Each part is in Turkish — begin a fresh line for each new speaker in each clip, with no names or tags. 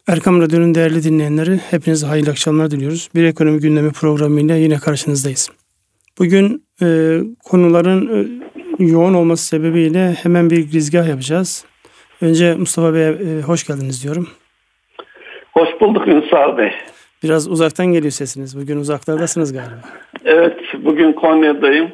Erkam Radyo'nun değerli dinleyenleri, hepinize hayırlı akşamlar diliyoruz. Bir ekonomi gündemi programıyla yine karşınızdayız. Bugün konuların yoğun olması sebebiyle hemen bir girizgah yapacağız. Önce Mustafa Bey'e hoş geldiniz diyorum.
Hoş bulduk Ünsal Bey.
Biraz uzaktan geliyor sesiniz. Bugün uzaklardasınız galiba.
Evet, bugün Konya'dayım.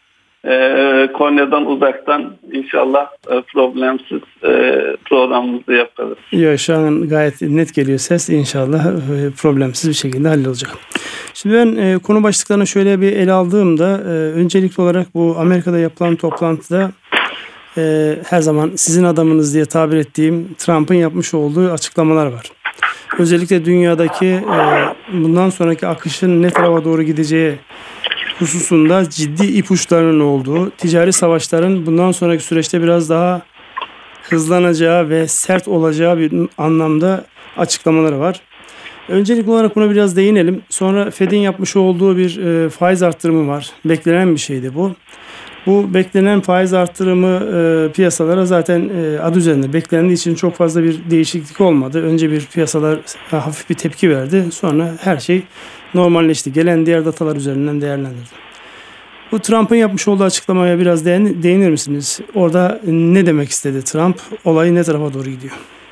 Konya'dan uzaktan inşallah problemsiz programımızı yaparız.
Yok, şu an gayet net geliyor ses. İnşallah problemsiz bir şekilde hallolacak. Şimdi ben konu başlıklarını şöyle bir ele aldığımda öncelikli olarak bu Amerika'da yapılan toplantıda her zaman sizin adamınız diye tabir ettiğim Trump'ın yapmış olduğu açıklamalar var. Özellikle dünyadaki bundan sonraki akışın ne tarafa doğru gideceği hususunda ciddi ipuçlarının olduğu, ticari savaşların bundan sonraki süreçte biraz daha hızlanacağı ve sert olacağı bir anlamda açıklamaları var. Öncelikli olarak buna biraz değinelim. Sonra Fed'in yapmış olduğu bir faiz arttırımı var. Beklenen bir şeydi bu. Bu beklenen faiz arttırımı piyasalara zaten adı üzerinde beklendiği için çok fazla bir değişiklik olmadı. Önce bir piyasalar hafif bir tepki verdi. Sonra her şey normalleşti. Gelen diğer datalar üzerinden değerlendirdi. Bu Trump'ın yapmış olduğu açıklamaya biraz değinir misiniz? Orada ne demek istedi Trump? Olay ne tarafa doğru gidiyor?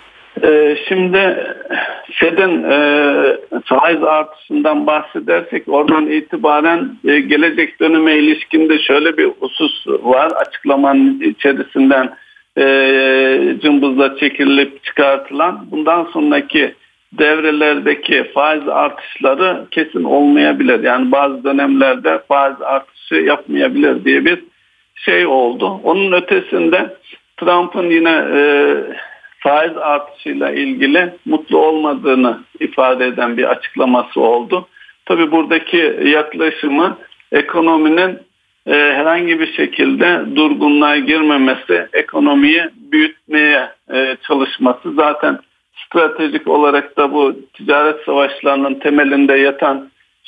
Şimdi Fed'in faiz artışından bahsedersek oradan itibaren gelecek döneme ilişkin de şöyle bir husus var. Açıklamanın içerisinden cımbızla çekilip çıkartılan bundan sonraki devrelerdeki faiz artışları kesin olmayabilir. Yani bazı dönemlerde faiz artışı yapmayabilir diye bir şey oldu. Onun ötesinde Trump'ın yine faiz artışıyla ilgili mutlu olmadığını ifade eden bir açıklaması oldu. Tabii buradaki yaklaşımı ekonominin herhangi bir şekilde durgunluğa girmemesi, ekonomiyi büyütmeye çalışması. Zaten stratejik olarak da bu ticaret savaşlarının temelinde yatan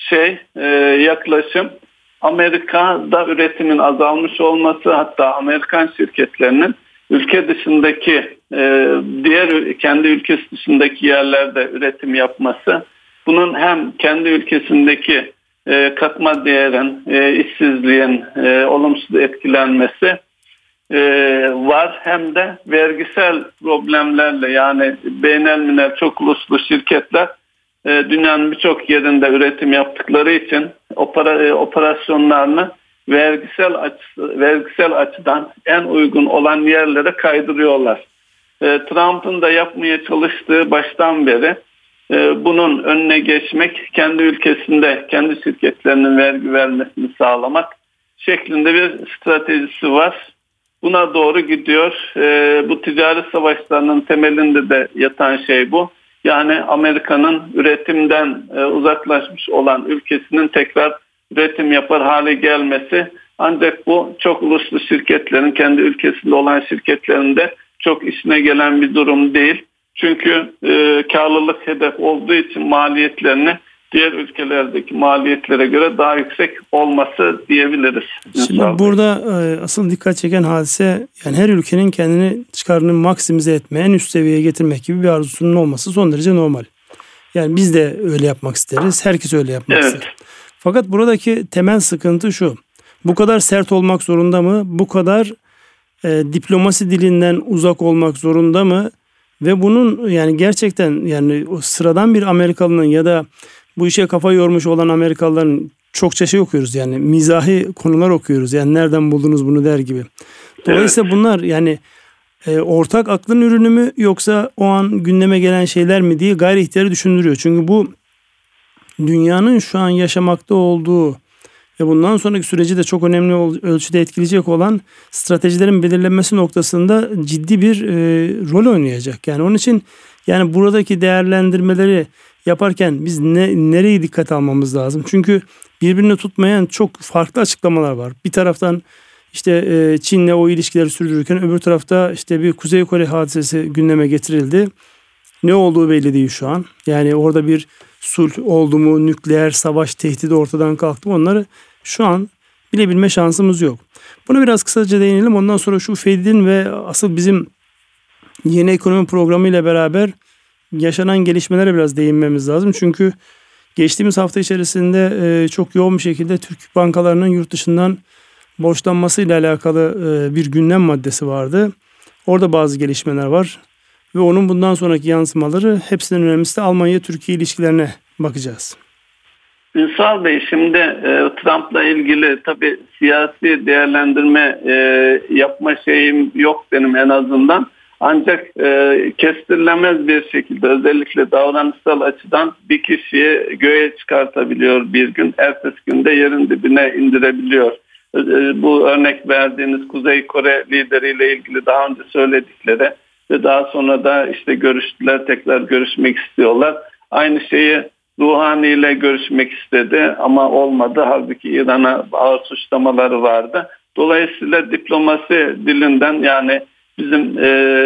yaklaşım Amerika'da üretimin azalmış olması, hatta Amerikan şirketlerinin ülke dışındaki diğer kendi ülkesi dışındaki yerlerde üretim yapması, bunun hem kendi ülkesindeki katma değerin, işsizliğin olumsuz etkilenmesi var, hem de vergisel problemlerle, yani beynelminel çok uluslu şirketler dünyanın birçok yerinde üretim yaptıkları için operasyonlarını vergisel açıdan en uygun olan yerlere kaydırıyorlar. Trump'ın da yapmaya çalıştığı baştan beri bunun önüne geçmek, kendi ülkesinde kendi şirketlerinin vergi vermesini sağlamak şeklinde bir stratejisi var. Buna doğru gidiyor. Bu ticaret savaşlarının temelinde de yatan şey bu. Yani Amerika'nın üretimden uzaklaşmış olan ülkesinin tekrar üretim yapar hale gelmesi, ancak bu çok uluslu şirketlerin, kendi ülkesinde olan şirketlerin de çok işine gelen bir durum değil. Çünkü karlılık hedef olduğu için maliyetlerini diğer ülkelerdeki maliyetlere göre daha yüksek olması diyebiliriz.
Şimdi burada asıl dikkat çeken hadise, yani her ülkenin kendini çıkarını maksimize etme, en üst seviyeye getirmek gibi bir arzusunun olması son derece normal. Yani biz de öyle yapmak isteriz. Herkes öyle yapmak ister. Fakat buradaki temel sıkıntı şu: bu kadar sert olmak zorunda mı? Bu kadar diplomasi dilinden uzak olmak zorunda mı? Ve bunun yani gerçekten, yani o sıradan bir Amerikalının ya da bu işe kafa yormuş olan Amerikalıların çokça şey okuyoruz, yani mizahi konular okuyoruz. Yani nereden buldunuz bunu der gibi. Dolayısıyla bunlar yani ortak aklın ürünü mü, yoksa o an gündeme gelen şeyler mi diye gayri ihtiyarı düşündürüyor. Çünkü bu dünyanın şu an yaşamakta olduğu ve bundan sonraki süreci de çok önemli ölçüde etkileyecek olan stratejilerin belirlenmesi noktasında ciddi bir rol oynayacak. Yani onun için yani buradaki değerlendirmeleri yaparken biz nereyi dikkate almamız lazım? Çünkü birbirini tutmayan çok farklı açıklamalar var. Bir taraftan işte Çin'le o ilişkileri sürdürürken öbür tarafta işte bir Kuzey Kore hadisesi gündeme getirildi. Ne olduğu belli değil şu an. Yani orada bir sulh oldu mu, nükleer savaş tehdidi ortadan kalktı mı, onları şu an bilebilme şansımız yok. Buna biraz kısaca değinelim. Ondan sonra şu Fed'in ve asıl bizim yeni ekonomi programı ile beraber yaşanan gelişmelere biraz değinmemiz lazım. Çünkü geçtiğimiz hafta içerisinde çok yoğun bir şekilde Türk bankalarının yurt dışından borçlanmasıyla alakalı bir gündem maddesi vardı. Orada bazı gelişmeler var ve onun bundan sonraki yansımaları, hepsinden önemlisi de Almanya-Türkiye ilişkilerine bakacağız.
Ünsal Bey, şimdi Trump'la ilgili tabii siyasi değerlendirme yapma şeyim yok benim en azından. Ancak kestirilemez bir şekilde, özellikle davranışsal açıdan bir kişiyi göğe çıkartabiliyor bir gün. Ertesi günde yerin dibine indirebiliyor. Bu örnek verdiğiniz Kuzey Kore lideriyle ilgili daha önce söyledikleri ve daha sonra da işte görüştüler, tekrar görüşmek istiyorlar. Aynı şeyi Ruhani ile görüşmek istedi ama olmadı. Halbuki İran'a ağır suçlamaları vardı. Dolayısıyla diplomasi dilinden, yani bizim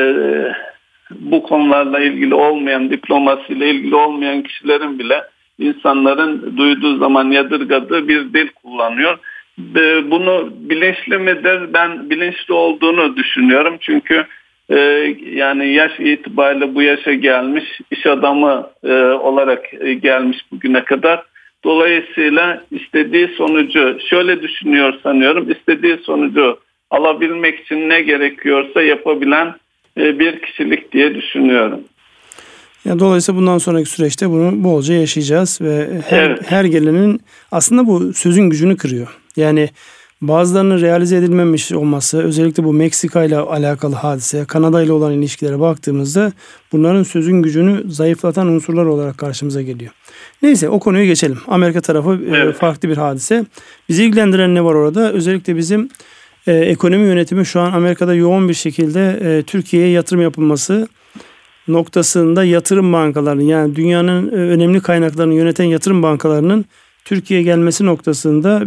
bu konularla ilgili olmayan, diplomasiyle ilgili olmayan kişilerin bile insanların duyduğu zaman yadırgadığı bir dil kullanıyor. Bunu bilinçli midir? Ben bilinçli olduğunu düşünüyorum. Çünkü yani yaş itibariyle bu yaşa gelmiş, iş adamı olarak gelmiş bugüne kadar. Dolayısıyla istediği sonucu şöyle düşünüyor sanıyorum. İstediği sonucu alabilmek için ne gerekiyorsa yapabilen bir kişilik diye düşünüyorum.
Yani dolayısıyla bundan sonraki süreçte bunu bolca yaşayacağız ve her gelenin aslında bu sözün gücünü kırıyor. Yani bazılarının realize edilmemiş olması, özellikle bu Meksika ile alakalı hadise, Kanada ile olan ilişkilere baktığımızda bunların sözün gücünü zayıflatan unsurlar olarak karşımıza geliyor. Neyse, o konuyu geçelim. Amerika tarafı farklı bir hadise. Bizi ilgilendiren ne var orada? Özellikle bizim ekonomi yönetimi şu an Amerika'da yoğun bir şekilde Türkiye'ye yatırım yapılması noktasında yatırım bankalarının, yani dünyanın önemli kaynaklarını yöneten yatırım bankalarının Türkiye'ye gelmesi noktasında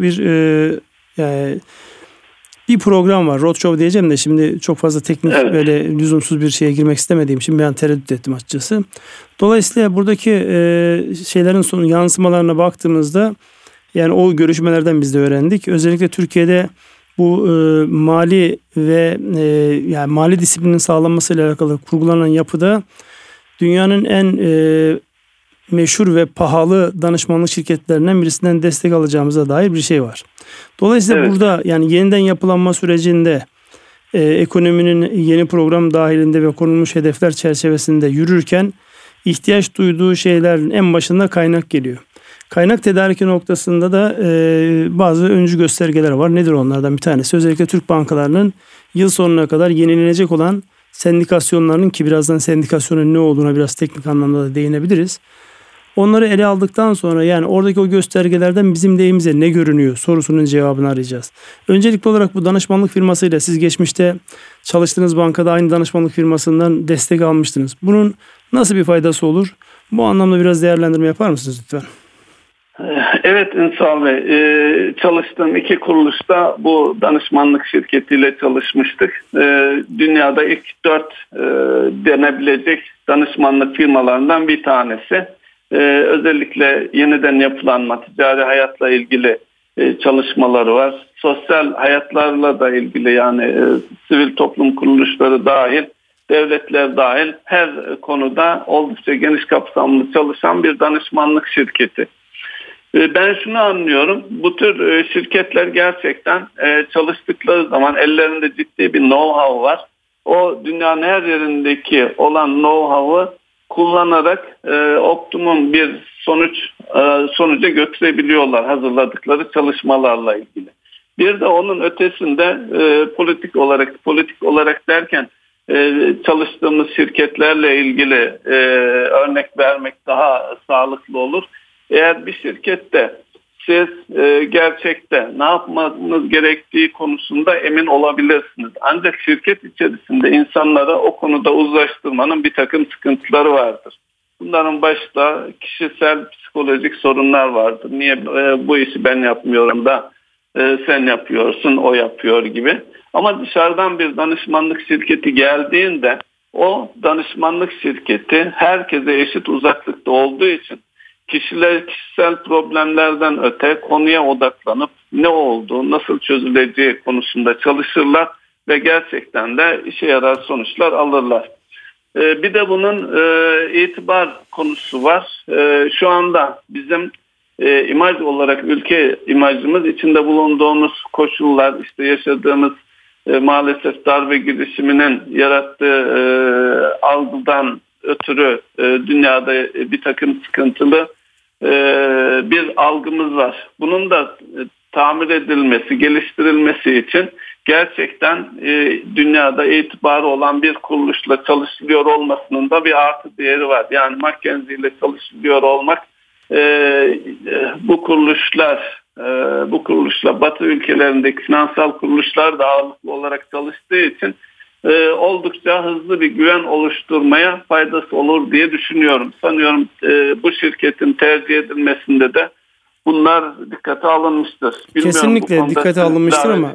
bir program var. Roadshow diyeceğim de şimdi çok fazla teknik böyle lüzumsuz bir şeye girmek istemediğim için ben tereddüt ettim açıkçası. Dolayısıyla buradaki şeylerin yansımalarına baktığımızda, yani o görüşmelerden biz de öğrendik. Özellikle Türkiye'de bu mali ve yani mali disiplinin sağlanmasıyla alakalı kurgulanan yapıda dünyanın en meşhur ve pahalı danışmanlık şirketlerinden birisinden destek alacağımıza dair bir şey var. Dolayısıyla burada yani yeniden yapılanma sürecinde ekonominin yeni program dahilinde ve konulmuş hedefler çerçevesinde yürürken ihtiyaç duyduğu şeylerin en başında kaynak geliyor. Kaynak tedariki noktasında da bazı öncü göstergeler var. Nedir onlardan bir tanesi? Özellikle Türk bankalarının yıl sonuna kadar yenilenecek olan sendikasyonlarının, ki birazdan sendikasyonun ne olduğuna biraz teknik anlamda da değinebiliriz. Onları ele aldıktan sonra yani oradaki o göstergelerden bizim deyimize ne görünüyor sorusunun cevabını arayacağız. Öncelikli olarak bu danışmanlık firmasıyla siz geçmişte çalıştığınız bankada aynı danışmanlık firmasından destek almıştınız. Bunun nasıl bir faydası olur? Bu anlamda biraz değerlendirme yapar mısınız lütfen?
Evet Ünsal Bey, çalıştığım iki kuruluşta bu danışmanlık şirketiyle çalışmıştık. Dünyada ilk 4 denebilecek danışmanlık firmalarından bir tanesi. Özellikle yeniden yapılanma, ticari hayatla ilgili çalışmaları var. Sosyal hayatlarla da ilgili, yani sivil toplum kuruluşları dahil, devletler dahil her konuda oldukça geniş kapsamlı çalışan bir danışmanlık şirketi. Ben şunu anlıyorum, bu tür şirketler gerçekten çalıştıkları zaman ellerinde ciddi bir know-how var. O dünyanın her yerindeki olan know-how'ı kullanarak optimum bir sonuca götürebiliyorlar hazırladıkları çalışmalarla ilgili. Bir de onun ötesinde politik olarak derken çalıştığımız şirketlerle ilgili örnek vermek daha sağlıklı olur. Eğer bir şirkette siz gerçekte ne yapmanız gerektiği konusunda emin olabilirsiniz. Ancak şirket içerisinde insanlara o konuda uzlaştırmanın bir takım sıkıntıları vardır. Bunların başta kişisel psikolojik sorunlar vardır. Niye bu işi ben yapmıyorum da sen yapıyorsun, o yapıyor gibi. Ama dışarıdan bir danışmanlık şirketi geldiğinde o danışmanlık şirketi herkese eşit uzaklıkta olduğu için kişisel problemlerden öte konuya odaklanıp ne olduğu, nasıl çözüleceği konusunda çalışırlar ve gerçekten de işe yarar sonuçlar alırlar. Bir de bunun itibar konusu var. Şu anda bizim imaj olarak ülke imajımız, içinde bulunduğumuz koşullar, işte yaşadığımız maalesef darbe girişiminin yarattığı algıdan ötürü dünyada bir takım sıkıntılı bir algımız var. Bunun da tamir edilmesi, geliştirilmesi için gerçekten dünyada itibarı olan bir kuruluşla çalışılıyor olmasının da bir artı değeri var. Yani McKinsey ile çalışılıyor olmak bu kuruluşla Batı ülkelerindeki finansal kuruluşlar da ağırlıklı olarak çalıştığı için oldukça hızlı bir güven oluşturmaya faydası olur diye düşünüyorum. Sanıyorum bu şirketin tercih edilmesinde de bunlar dikkate alınmıştır. Bilmiyorum,
kesinlikle dikkate alınmıştır ama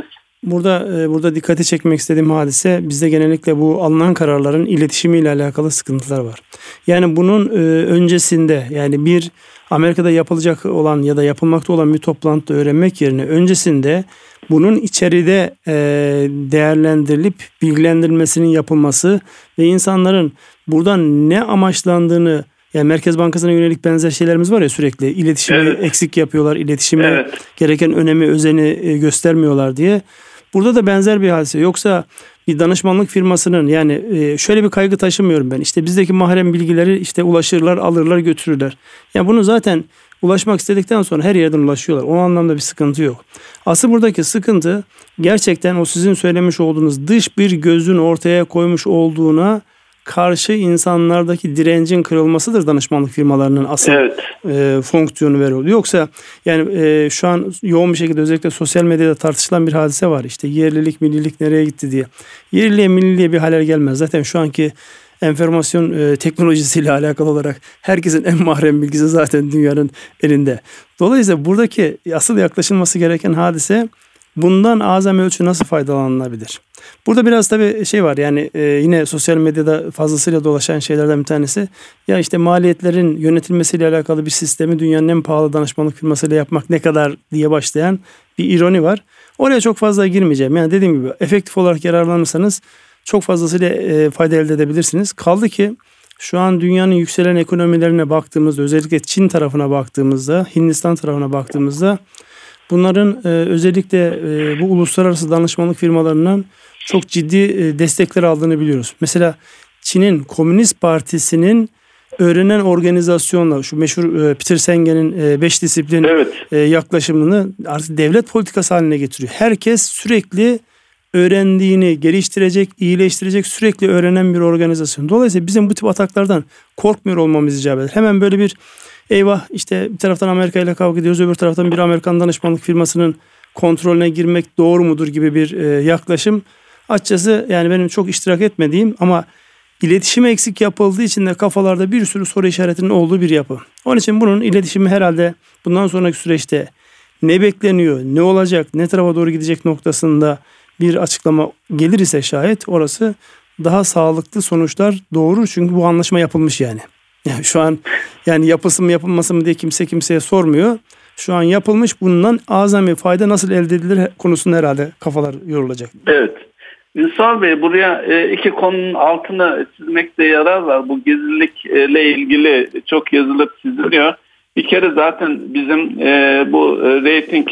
burada dikkati çekmek istediğim hadise, bizde genellikle bu alınan kararların iletişimiyle alakalı sıkıntılar var. Yani bunun öncesinde, yani bir Amerika'da yapılacak olan ya da yapılmakta olan bir toplantıda öğrenmek yerine öncesinde bunun içeride değerlendirilip bilgilendirilmesinin yapılması ve insanların buradan ne amaçlandığını, yani Merkez Bankası'na yönelik benzer şeylerimiz var ya, sürekli iletişimi eksik yapıyorlar, iletişime gereken önemi, özeni göstermiyorlar diye. Burada da benzer bir hadise. Yoksa bir danışmanlık firmasının, yani şöyle bir kaygı taşımıyorum ben. İşte bizdeki mahrem bilgileri işte ulaşırlar, alırlar, götürürler. Yani bunu zaten ulaşmak istedikten sonra her yerden ulaşıyorlar. O anlamda bir sıkıntı yok. Asıl buradaki sıkıntı gerçekten o sizin söylemiş olduğunuz dış bir gözün ortaya koymuş olduğuna karşı insanlardaki direncin kırılmasıdır danışmanlık firmalarının asıl fonksiyonu veriyor. Yoksa yani şu an yoğun bir şekilde özellikle sosyal medyada tartışılan bir hadise var. İşte yerlilik, millilik nereye gitti diye. Yerliliğe, milliliğe bir halel gelmez. Zaten şu anki enformasyon teknolojisiyle alakalı olarak herkesin en mahrem bilgisi zaten dünyanın elinde. Dolayısıyla buradaki asıl yaklaşılması gereken hadise, bundan azami ölçü nasıl faydalanılabilir? Burada biraz tabii şey var, yani yine sosyal medyada fazlasıyla dolaşan şeylerden bir tanesi. Ya işte maliyetlerin yönetilmesiyle alakalı bir sistemi dünyanın en pahalı danışmanlık firmasıyla yapmak ne kadar diye başlayan bir ironi var. Oraya çok fazla girmeyeceğim. Yani dediğim gibi efektif olarak yararlanırsanız çok fazlasıyla fayda elde edebilirsiniz. Kaldı ki şu an dünyanın yükselen ekonomilerine baktığımızda, özellikle Çin tarafına baktığımızda, Hindistan tarafına baktığımızda bunların özellikle bu uluslararası danışmanlık firmalarından çok ciddi destekler aldığını biliyoruz. Mesela Çin'in Komünist Partisi'nin öğrenen organizasyonla, şu meşhur Peter Sengen'in 5 disiplin yaklaşımını artık devlet politikası haline getiriyor. Herkes sürekli öğrendiğini geliştirecek, iyileştirecek, sürekli öğrenen bir organizasyon. Dolayısıyla bizim bu tip ataklardan korkmuyor olmamız icap eder. Hemen böyle bir eyvah işte bir taraftan Amerika ile kavga ediyoruz, öbür taraftan bir Amerikan danışmanlık firmasının kontrolüne girmek doğru mudur gibi bir yaklaşım. Açıkçası yani benim çok iştirak etmediğim ama iletişim eksik yapıldığı için de kafalarda bir sürü soru işaretinin olduğu bir yapı. Onun için bunun iletişimi herhalde bundan sonraki süreçte ne bekleniyor, ne olacak, ne tarafa doğru gidecek noktasında bir açıklama gelir ise şayet, orası daha sağlıklı sonuçlar doğurur. Çünkü bu anlaşma yapılmış yani. Yani şu an yani yapılsın mı yapılmasın mı diye kimse kimseye sormuyor. Şu an yapılmış, bundan azami fayda nasıl elde edilir konusunda herhalde kafalar yorulacak.
Evet. Ünsal Bey, buraya iki konunun altına çizmekte yarar var. Bu gizlilikle ilgili çok yazılıp çiziliyor. Bir kere zaten bizim bu rating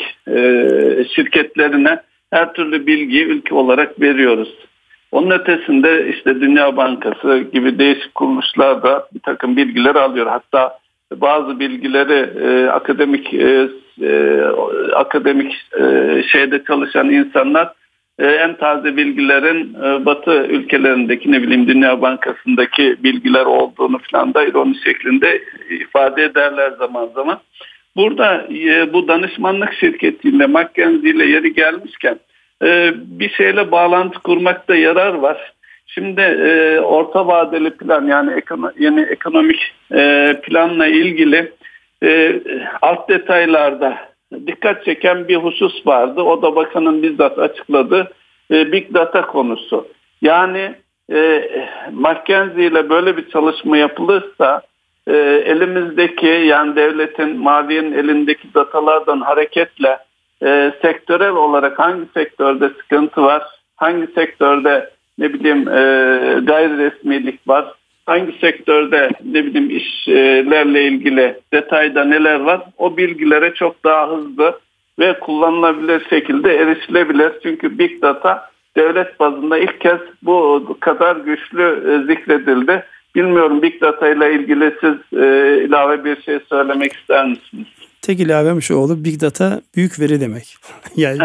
şirketlerine her türlü bilgiyi ülke olarak veriyoruz. Onun ötesinde işte Dünya Bankası gibi değişik kuruluşlar da bir takım bilgileri alıyor. Hatta bazı bilgileri akademik şeyde çalışan insanlar en taze bilgilerin Batı ülkelerindeki, ne bileyim, Dünya Bankası'ndaki bilgiler olduğunu falan da ironi şeklinde ifade ederler zaman zaman. Burada bu danışmanlık şirketiyle, McKinsey ile yeri gelmişken bir şeyle bağlantı kurmakta yarar var. Şimdi orta vadeli plan, yani yeni ekonomik planla ilgili alt detaylarda dikkat çeken bir husus vardı. O da bakanın bizzat açıkladığı Big Data konusu. Yani McKinsey ile böyle bir çalışma yapılırsa elimizdeki, yani devletin, maliyenin elindeki datalardan hareketle sektörel olarak hangi sektörde sıkıntı var, hangi sektörde gayri resmilik var. Hangi sektörde işlerle ilgili detayda neler var? O bilgilere çok daha hızlı ve kullanılabilir şekilde erişilebilir. Çünkü Big Data devlet bazında ilk kez bu kadar güçlü zikredildi. Bilmiyorum, Big Data ile ilgili siz ilave bir şey söylemek ister misiniz?
Tek ilavem şu oldu. Big Data büyük veri demek. Yani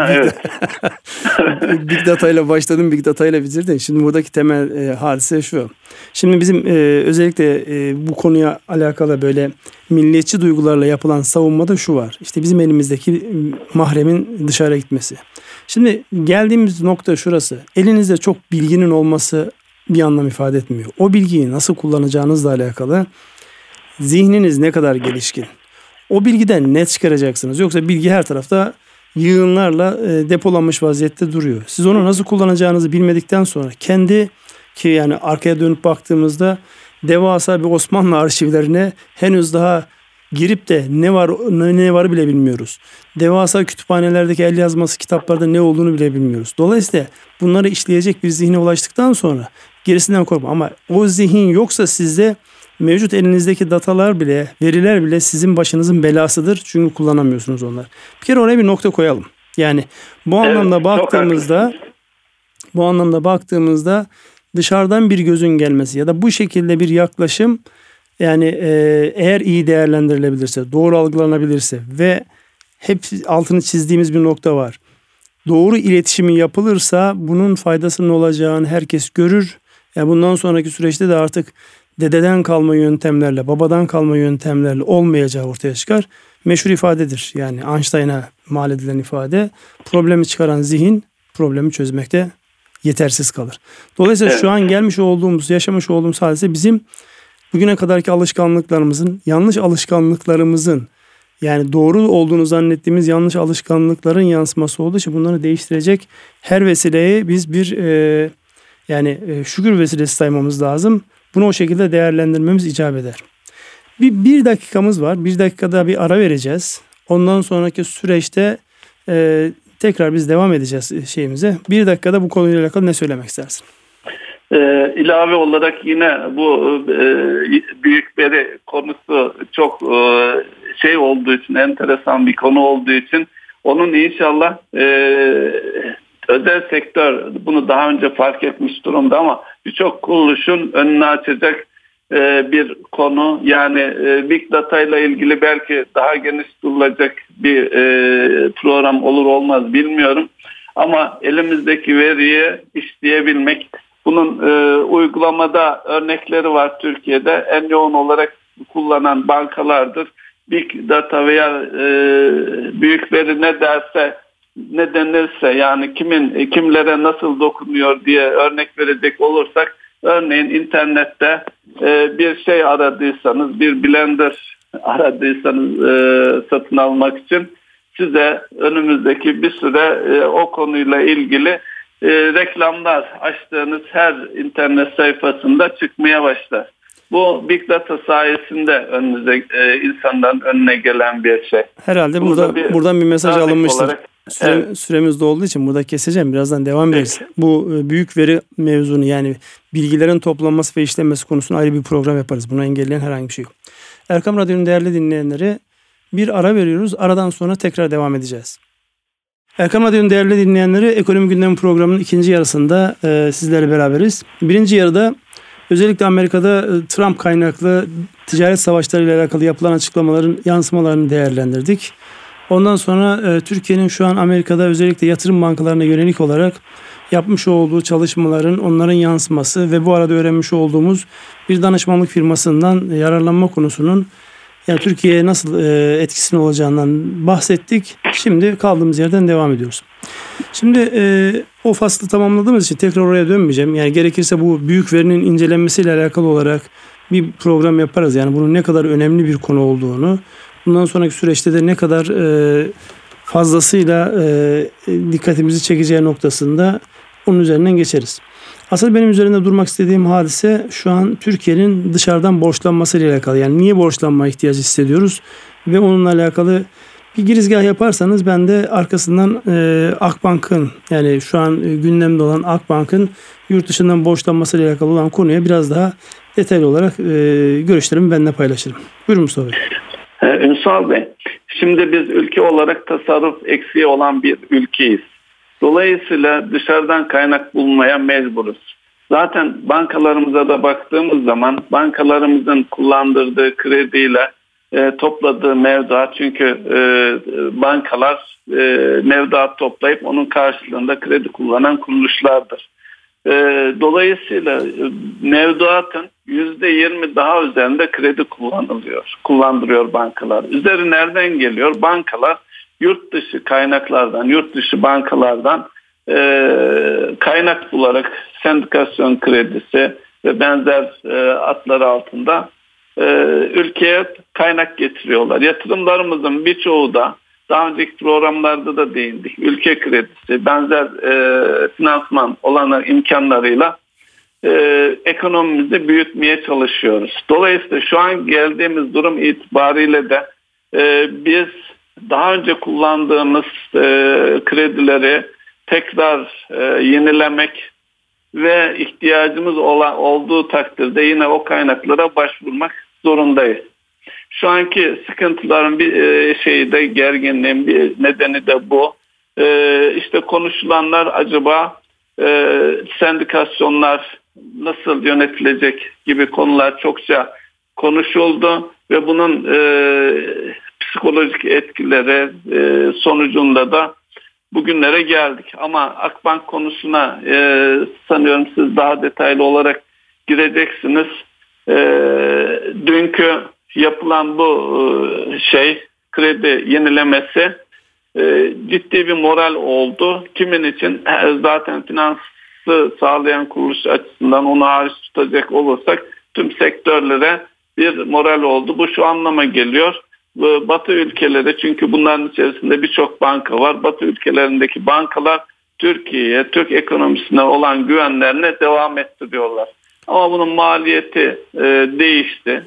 Big Data ile başladım, Big Data ile bitirdim. Şimdi buradaki temel hadise şu. Şimdi bizim özellikle bu konuya alakalı böyle milliyetçi duygularla yapılan savunmada şu var. İşte bizim elimizdeki mahremin dışarı gitmesi. Şimdi geldiğimiz nokta şurası. Elinizde çok bilginin olması bir anlam ifade etmiyor. O bilgiyi nasıl kullanacağınızla alakalı. Zihniniz ne kadar gelişkin. O bilgiden ne çıkaracaksınız? Yoksa bilgi her tarafta yığınlarla depolanmış vaziyette duruyor. Siz onu nasıl kullanacağınızı bilmedikten sonra yani arkaya dönüp baktığımızda devasa bir Osmanlı arşivlerine henüz daha girip de ne var bile bilmiyoruz. Devasa kütüphanelerdeki el yazması kitaplarda ne olduğunu bile bilmiyoruz. Dolayısıyla bunları işleyecek bir zihne ulaştıktan sonra gerisinden korkma. Ama o zihin yoksa sizde mevcut elinizdeki datalar bile, veriler bile sizin başınızın belasıdır. Çünkü kullanamıyorsunuz onları. Bir kere oraya bir nokta koyalım. Yani bu anlamda baktığımızda dışarıdan bir gözün gelmesi ya da bu şekilde bir yaklaşım, yani eğer iyi değerlendirilebilirse, doğru algılanabilirse ve hep altını çizdiğimiz bir nokta var. Doğru iletişimi yapılırsa bunun faydasının olacağını herkes görür. Yani bundan sonraki süreçte de artık dededen kalma yöntemlerle, babadan kalma yöntemlerle olmayacağı ortaya çıkar. Meşhur ifadedir. Yani Einstein'a mal edilen ifade, problemi çıkaran zihin problemi çözmekte yetersiz kalır. Dolayısıyla şu an yaşamış olduğumuz hadise bizim bugüne kadarki alışkanlıklarımızın, yanlış alışkanlıklarımızın, yani doğru olduğunu zannettiğimiz yanlış alışkanlıkların yansıması olduğu için bunları değiştirecek her vesileyi biz şükür vesilesi saymamız lazım. Bunu o şekilde değerlendirmemiz icap eder. Bir dakikamız var. Bir dakikada bir ara vereceğiz. Ondan sonraki süreçte tekrar biz devam edeceğiz şeyimize. Bir dakikada bu konuyla alakalı ne söylemek istersin?
İlave olarak yine bu büyük veri konusu çok olduğu için, enteresan bir konu olduğu için onun inşallah özel sektör bunu daha önce fark etmiş durumda ama birçok kuruluşun önünü açacak bir konu. Yani Big Data ile ilgili belki daha geniş durulacak bir program olur olmaz bilmiyorum. Ama elimizdeki veriyi işleyebilmek, bunun uygulamada örnekleri var Türkiye'de. En yoğun olarak kullanan bankalardır. Big Data veya büyük veri ne denirse yani kimlere nasıl dokunuyor diye örnek verecek olursak, örneğin internette bir şey aradıysanız, bir blender aradıysanız satın almak için size önümüzdeki bir süre o konuyla ilgili reklamlar açtığınız her internet sayfasında çıkmaya başlar. Bu Big Data sayesinde insanların önüne gelen bir şey.
Herhalde buradan bir mesaj alınmıştır. Süremiz de olduğu için burada keseceğim. Birazdan devam ederiz. Bu büyük veri mevzunu, yani bilgilerin toplanması ve işlenmesi konusunu ayrı bir program yaparız. Bunu engelleyen herhangi bir şey yok. Erkam Radyo'nun değerli dinleyenleri, bir ara veriyoruz. Aradan sonra tekrar devam edeceğiz. Erkam Radyo'nun değerli dinleyenleri, Ekonomi Gündemi programının ikinci yarısında sizlerle beraberiz. Birinci yarıda özellikle Amerika'da Trump kaynaklı ticaret savaşlarıyla alakalı yapılan açıklamaların yansımalarını değerlendirdik. Ondan sonra Türkiye'nin şu an Amerika'da özellikle yatırım bankalarına yönelik olarak yapmış olduğu çalışmaların, onların yansıması ve bu arada öğrenmiş olduğumuz bir danışmanlık firmasından yararlanma konusunun yani Türkiye'ye nasıl etkisinin olacağından bahsettik. Şimdi kaldığımız yerden devam ediyoruz. Şimdi o faslı tamamladığımız için tekrar oraya dönmeyeceğim. Yani gerekirse bu büyük verinin incelenmesiyle alakalı olarak bir program yaparız. Yani bunun ne kadar önemli bir konu olduğunu, bundan sonraki süreçte de ne kadar fazlasıyla dikkatimizi çekeceği noktasında onun üzerinden geçeriz. Asıl benim üzerinde durmak istediğim hadise şu an Türkiye'nin dışarıdan borçlanmasıyla alakalı. Yani niye borçlanma ihtiyacı hissediyoruz ve onunla alakalı bir girizgah yaparsanız ben de arkasından Akbank'ın, yani şu an gündemde olan Akbank'ın yurt dışından borçlanmasıyla alakalı olan konuya biraz daha detaylı olarak görüşlerimi benimle paylaşırım. Buyurun Mustafa Bey.
Ünsal Bey, şimdi biz ülke olarak tasarruf eksiği olan bir ülkeyiz. Dolayısıyla dışarıdan kaynak bulmaya mecburuz. Zaten bankalarımıza da baktığımız zaman bankalarımızın kullandırdığı krediyle topladığı mevduat, çünkü bankalar mevduat toplayıp onun karşılığında kredi kullanan kuruluşlardır. Dolayısıyla mevduatın %20 daha üzerinde kredi kullandırıyor bankalar. Üzeri nereden geliyor? Bankalar yurt dışı kaynaklardan, yurt dışı bankalardan kaynak bularak sendikasyon kredisi ve benzer adları altında ülkeye kaynak getiriyorlar. Yatırımlarımızın birçoğu da daha önceki programlarda da değindik. Ülke kredisi, benzer finansman olanağı imkanlarıyla ekonomimizi büyütmeye çalışıyoruz. Dolayısıyla şu an geldiğimiz durum itibariyle de biz daha önce kullandığımız kredileri tekrar yenilemek ve ihtiyacımız olduğu takdirde yine o kaynaklara başvurmak zorundayız. Şu anki sıkıntıların bir gerginliğin bir nedeni de bu. İşte konuşulanlar, acaba sendikasyonlar nasıl yönetilecek gibi konular çokça konuşuldu ve bunun psikolojik etkileri sonucunda da bugünlere geldik. Ama Akbank konusuna sanıyorum siz daha detaylı olarak gireceksiniz. Dünkü yapılan bu kredi yenilemesi ciddi bir moral oldu. Kimin için? Zaten finansı sağlayan kuruluş açısından onu hariç tutacak olursak tüm sektörlere bir moral oldu. Bu şu anlama geliyor. Batı ülkeleri, çünkü bunların içerisinde birçok banka var. Batı ülkelerindeki bankalar Türkiye'ye, Türk ekonomisine olan güvenlerini devam ettiriyorlar. Ama bunun maliyeti değişti.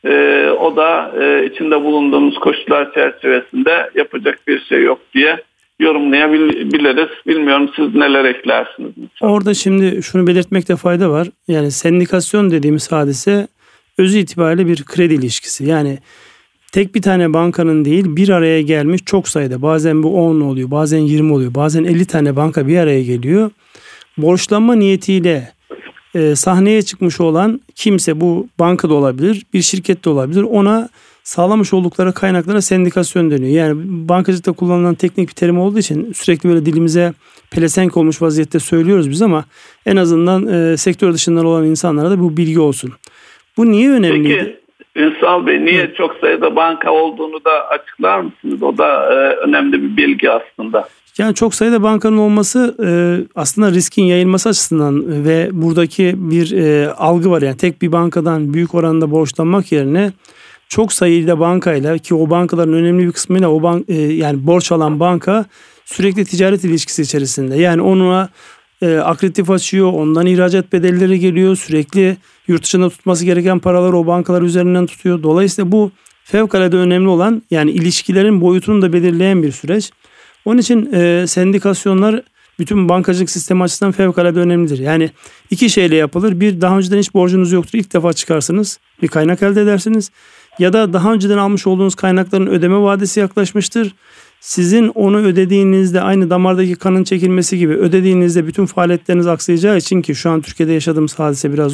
O da içinde bulunduğumuz koşullar çerçevesinde yapacak bir şey yok diye yorumlayabiliriz. Bilmiyorum, siz neler eklersiniz?
Orada şimdi şunu belirtmekte fayda var. Yani sendikasyon dediğimiz hadise özü itibariyle bir kredi ilişkisi. Yani tek bir tane bankanın değil, bir araya gelmiş çok sayıda, bazen bu 10 oluyor, bazen 20 oluyor, bazen 50 tane banka bir araya geliyor. Borçlanma niyetiyle sahneye çıkmış olan kimse, bu banka da olabilir, bir şirket de olabilir, ona sağlamış oldukları kaynaklara sendikasyon deniyor. Yani bankacılıkta kullanılan teknik bir terim olduğu için sürekli böyle dilimize pelesenk olmuş vaziyette söylüyoruz biz, ama en azından sektör dışından olan insanlara da bu bilgi olsun. Bu niye önemli?
Peki Ünsal Bey, niye çok sayıda banka olduğunu da açıklar mısınız? O da önemli bir bilgi aslında.
Yani çok sayıda bankanın olması aslında riskin yayılması açısından ve buradaki bir algı var. Yani tek bir bankadan büyük oranda borçlanmak yerine çok sayıda bankayla, ki o bankaların önemli bir kısmıyla yani borç alan banka sürekli ticaret ilişkisi içerisinde. Yani onunla akreditif açıyor, ondan ihracat bedelleri geliyor, sürekli yurt dışında tutması gereken paraları o bankalar üzerinden tutuyor. Dolayısıyla bu fevkalade önemli olan, yani ilişkilerin boyutunu da belirleyen bir süreç. Onun için sendikasyonlar bütün bankacılık sistemi açısından fevkalade önemlidir. Yani iki şeyle yapılır. Bir, daha önceden hiç borcunuz yoktur, İlk defa çıkarsınız, bir kaynak elde edersiniz. Ya da daha önceden almış olduğunuz kaynakların ödeme vadesi yaklaşmıştır. Sizin onu ödediğinizde, aynı damardaki kanın çekilmesi gibi ödediğinizde bütün faaliyetleriniz aksayacağı için, ki şu an Türkiye'de yaşadığımız hadise biraz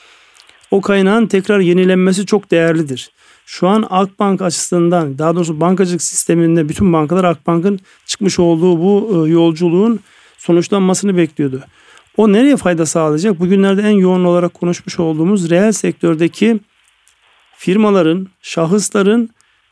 o kaynağın tekrar yenilenmesi çok değerlidir. Şu an Akbank açısından, daha doğrusu bankacılık sisteminde bütün bankalar Akbank'ın çıkmış olduğu bu yolculuğun sonuçlanmasını bekliyordu. O nereye fayda sağlayacak? Bugünlerde en yoğun olarak konuşmuş olduğumuz reel sektördeki firmaların, şahısların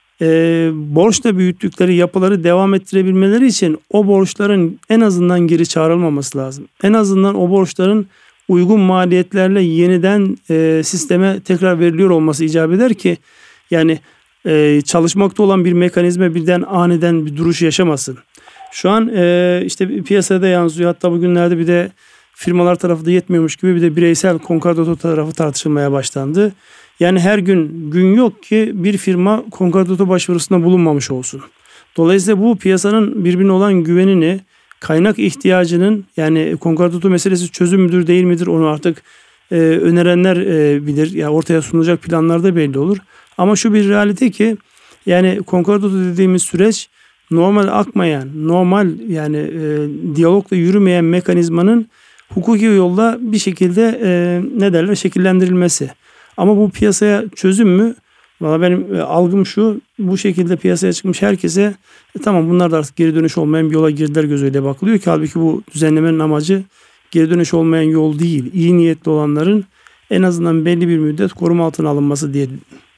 borçla büyüttükleri yapıları devam ettirebilmeleri için o borçların en azından geri çağrılmaması lazım. En azından o borçların uygun maliyetlerle yeniden sisteme tekrar veriliyor olması icap eder ki, yani çalışmakta olan bir mekanizma birden aniden bir duruş yaşamasın. Şu an işte piyasada yansıyor. Hatta bugünlerde bir de firmalar tarafı da yetmiyormuş gibi bir de bireysel konkordato tarafı tartışılmaya başlandı. Yani her gün yok ki bir firma konkordato başvurusunda bulunmamış olsun. Dolayısıyla bu piyasanın birbirine olan güvenini, kaynak ihtiyacının, yani konkordato meselesi çözüm müdür değil midir onu artık önerenler bilir. Yani ortaya sunulacak planlarda belli olur. Ama şu bir realite ki yani konkordato dediğimiz süreç normal akmayan, normal yani diyalogla yürümeyen mekanizmanın hukuki yolda bir şekilde şekillendirilmesi. Ama bu piyasaya çözüm mü? Valla benim algım şu, bu şekilde piyasaya çıkmış herkese tamam bunlar da artık geri dönüş olmayan bir yola girdiler gözüyle bakılıyor ki halbuki bu düzenlemenin amacı geri dönüş olmayan yol değil. İyi niyetli olanların en azından belli bir müddet koruma altına alınması diye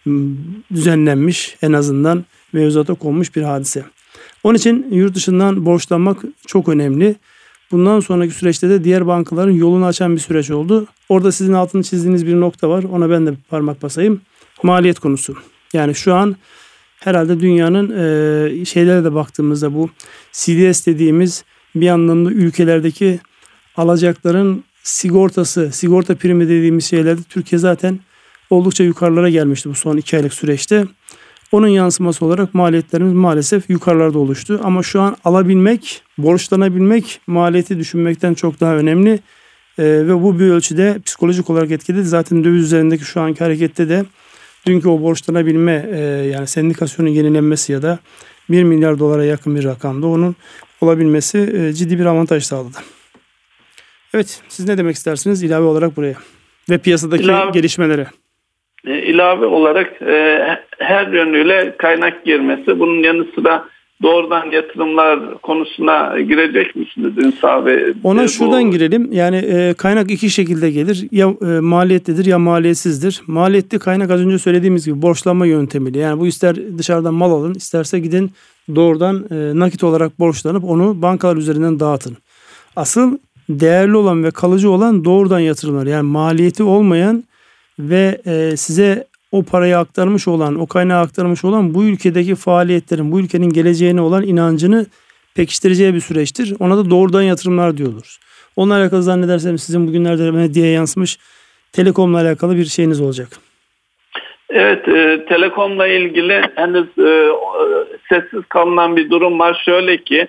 düzenlenmiş, en azından mevzuata konmuş bir hadise. Onun için yurt dışından borçlanmak çok önemli. Bundan sonraki süreçte de diğer bankaların yolunu açan bir süreç oldu. Orada sizin altını çizdiğiniz bir nokta var. Ona ben de parmak basayım. Maliyet konusu. Yani şu an herhalde dünyanın şeylere de baktığımızda bu CDS dediğimiz bir anlamda ülkelerdeki alacakların sigortası, sigorta primi dediğimiz şeylerde Türkiye zaten oldukça yukarılara gelmişti bu son 2 aylık süreçte. Onun yansıması olarak maliyetlerimiz maalesef yukarılarda oluştu. Ama şu an alabilmek, borçlanabilmek maliyeti düşünmekten çok daha önemli. Ve bu bir ölçüde psikolojik olarak etkiledi. Zaten döviz üzerindeki şu anki harekette de dünkü o borçlanabilme yani sendikasyonun yenilenmesi ya da 1 milyar dolara yakın bir rakamda onun olabilmesi ciddi bir avantaj sağladı. Evet, siz ne demek istersiniz ilave olarak buraya ve piyasadaki gelişmelere?
İlave olarak her yönüyle kaynak girmesi, bunun yanı sıra doğrudan yatırımlar konusuna girecek misiniz Ünsal Bey?
Ona şuradan girelim. Yani kaynak iki şekilde gelir. Ya maliyetlidir ya maliyetsizdir. Maliyetli kaynak az önce söylediğimiz gibi borçlanma yöntemiyle. Yani bu ister dışarıdan mal alın, isterse gidin doğrudan nakit olarak borçlanıp onu bankalar üzerinden dağıtın. Asıl değerli olan ve kalıcı olan doğrudan yatırımlar. Yani maliyeti olmayan ve size o parayı aktarmış olan, o kaynağı aktarmış olan bu ülkedeki faaliyetlerin, bu ülkenin geleceğine olan inancını pekiştireceği bir süreçtir. Ona da doğrudan yatırımlar diyoruz. Onunla alakalı zannedersem sizin bugünlerde medyaya yansımış telekomla alakalı bir şeyiniz olacak.
Evet, telekomla ilgili henüz sessiz kalınan bir durum var. Şöyle ki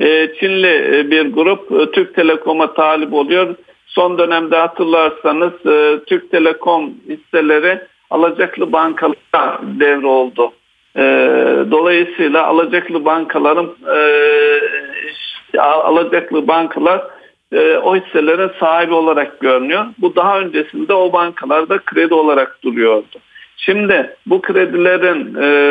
Çinli bir grup Türk Telekom'a talip oluyor. Son dönemde hatırlarsanız Türk Telekom hisseleri alacaklı bankalara devroldu. Dolayısıyla alacaklı bankalar o hisselerin sahibi olarak görünüyor. Bu daha öncesinde o bankalarda kredi olarak duruyordu. Şimdi bu kredilerin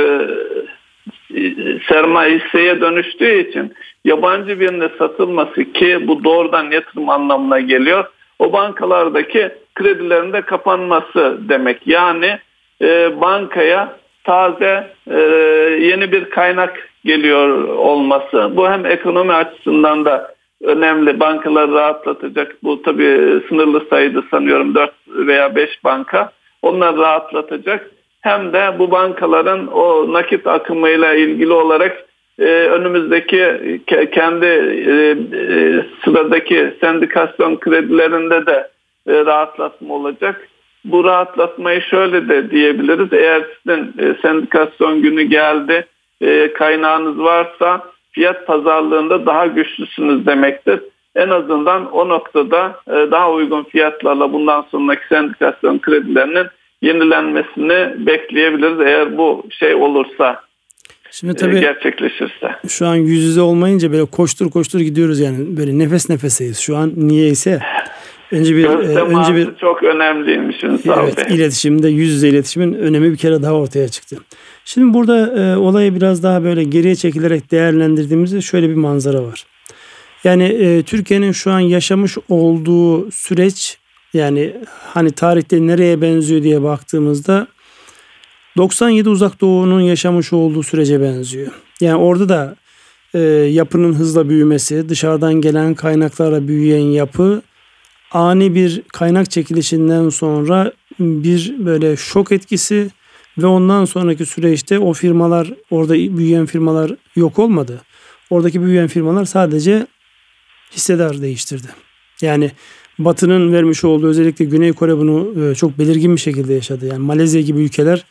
sermaye hisseye dönüştüğü için yabancı birine satılması, ki bu doğrudan yatırım anlamına geliyor, o bankalardaki kredilerin de kapanması demek. Yani bankaya taze yeni bir kaynak geliyor olması. Bu hem ekonomi açısından da önemli, bankaları rahatlatacak. Bu tabii sınırlı sayıda, sanıyorum 4 veya 5 banka. Onları rahatlatacak. Hem de bu bankaların o nakit akımıyla ilgili olarak önümüzdeki kendi sıradaki sendikasyon kredilerinde de rahatlatma olacak. Bu rahatlatmayı şöyle de diyebiliriz. Eğer sizin sendikasyon günü geldi, kaynağınız varsa fiyat pazarlığında daha güçlüsünüz demektir. En azından o noktada daha uygun fiyatlarla bundan sonraki sendikasyon kredilerinin yenilenmesini bekleyebiliriz eğer bu şey olursa. Şimdi tabii gerçekleşirse.
Şu an yüz yüze olmayınca böyle koştur koştur gidiyoruz, yani böyle nefes nefeseyiz şu an niyeyse. Önce bir
çok önemliymiş.
Evet, iletişimde yüz yüze iletişimin önemi bir kere daha ortaya çıktı. Şimdi burada olayı biraz daha böyle geriye çekilerek değerlendirdiğimizde şöyle bir manzara var. Yani Türkiye'nin şu an yaşamış olduğu süreç, yani hani tarihte nereye benziyor diye baktığımızda 97 Uzak Doğu'nun yaşamış olduğu sürece benziyor. Yani orada da yapının hızla büyümesi, dışarıdan gelen kaynaklarla büyüyen yapı ani bir kaynak çekilişinden sonra bir böyle şok etkisi ve ondan sonraki süreçte o firmalar, orada büyüyen firmalar yok olmadı. Oradaki büyüyen firmalar sadece hissedar değiştirdi. Yani Batı'nın vermiş olduğu, özellikle Güney Kore bunu çok belirgin bir şekilde yaşadı. Yani Malezya gibi ülkeler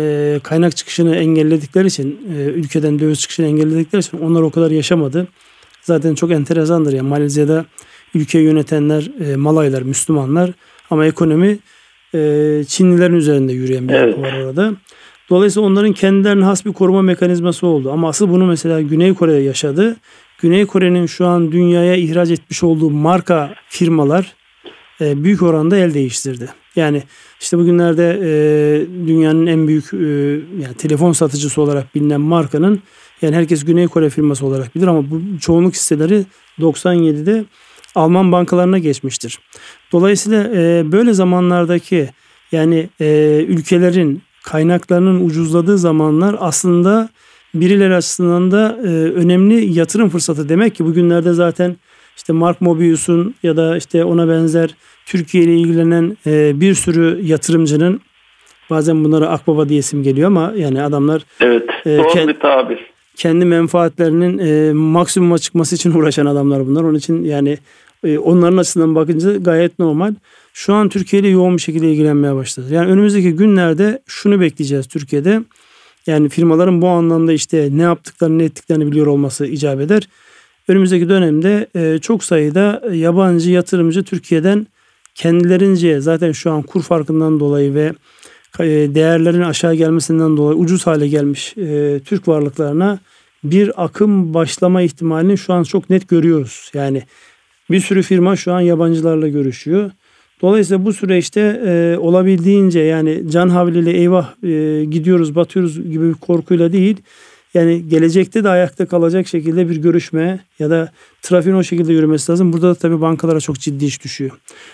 kaynak çıkışını engelledikleri için, ülkeden döviz çıkışını engelledikleri için onlar o kadar yaşamadı. Zaten çok enteresandır ya, Malezya'da ülkeyi yönetenler Malaylar, Müslümanlar ama ekonomi Çinlilerin üzerinde yürüyen bir yapı var orada. Dolayısıyla onların kendilerine has bir koruma mekanizması oldu. Ama asıl bunu mesela Güney Kore'de yaşadı. Güney Kore'nin şu an dünyaya ihraç etmiş olduğu marka firmalar büyük oranda el değiştirdi. Yani işte bugünlerde dünyanın en büyük yani telefon satıcısı olarak bilinen markanın, yani herkes Güney Kore firması olarak bilir ama bu çoğunluk hisseleri 97'de Alman bankalarına geçmiştir. Dolayısıyla böyle zamanlardaki yani ülkelerin kaynaklarının ucuzladığı zamanlar aslında birileri açısından da önemli yatırım fırsatı. Demek ki bugünlerde zaten işte Mark Mobius'un ya da işte ona benzer Türkiye ile ilgilenen bir sürü yatırımcının, bazen bunlara akbaba diye isim geliyor ama yani adamlar
doğru bir tabir.
Kendi menfaatlerinin maksimuma çıkması için uğraşan adamlar bunlar. Onun için yani onların açısından bakınca gayet normal. Şu an Türkiye ile yoğun bir şekilde ilgilenmeye başladı. Yani önümüzdeki günlerde şunu bekleyeceğiz Türkiye'de. Yani firmaların bu anlamda işte ne yaptıklarını, ne ettiklerini biliyor olması icap eder. Önümüzdeki dönemde çok sayıda yabancı yatırımcı Türkiye'den kendilerince zaten şu an kur farkından dolayı ve değerlerin aşağı gelmesinden dolayı ucuz hale gelmiş Türk varlıklarına bir akım başlama ihtimalini şu an çok net görüyoruz. Yani bir sürü firma şu an yabancılarla görüşüyor. Dolayısıyla bu süreçte olabildiğince yani can havliyle eyvah gidiyoruz batıyoruz gibi bir korkuyla değil, yani gelecekte de ayakta kalacak şekilde bir görüşme ya da trafiğin o şekilde yürümesi lazım. Burada da tabii bankalara çok ciddi iş düşüyor.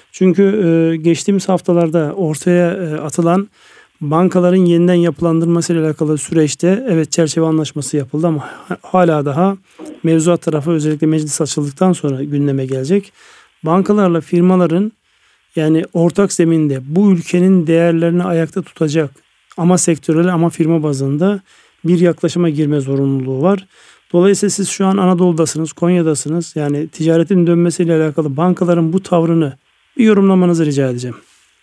Çünkü geçtiğimiz haftalarda ortaya atılan bankaların yeniden yapılandırması ile alakalı süreçte evet çerçeve anlaşması yapıldı ama hala daha mevzuat tarafı özellikle meclis açıldıktan sonra gündeme gelecek. Bankalarla firmaların yani ortak zeminde bu ülkenin değerlerini ayakta tutacak ama sektörel ama firma bazında bir yaklaşıma girme zorunluluğu var. Dolayısıyla siz şu an Anadolu'dasınız, Konya'dasınız. Yani ticaretin dönmesiyle alakalı bankaların bu tavrını bir yorumlamanızı rica edeceğim.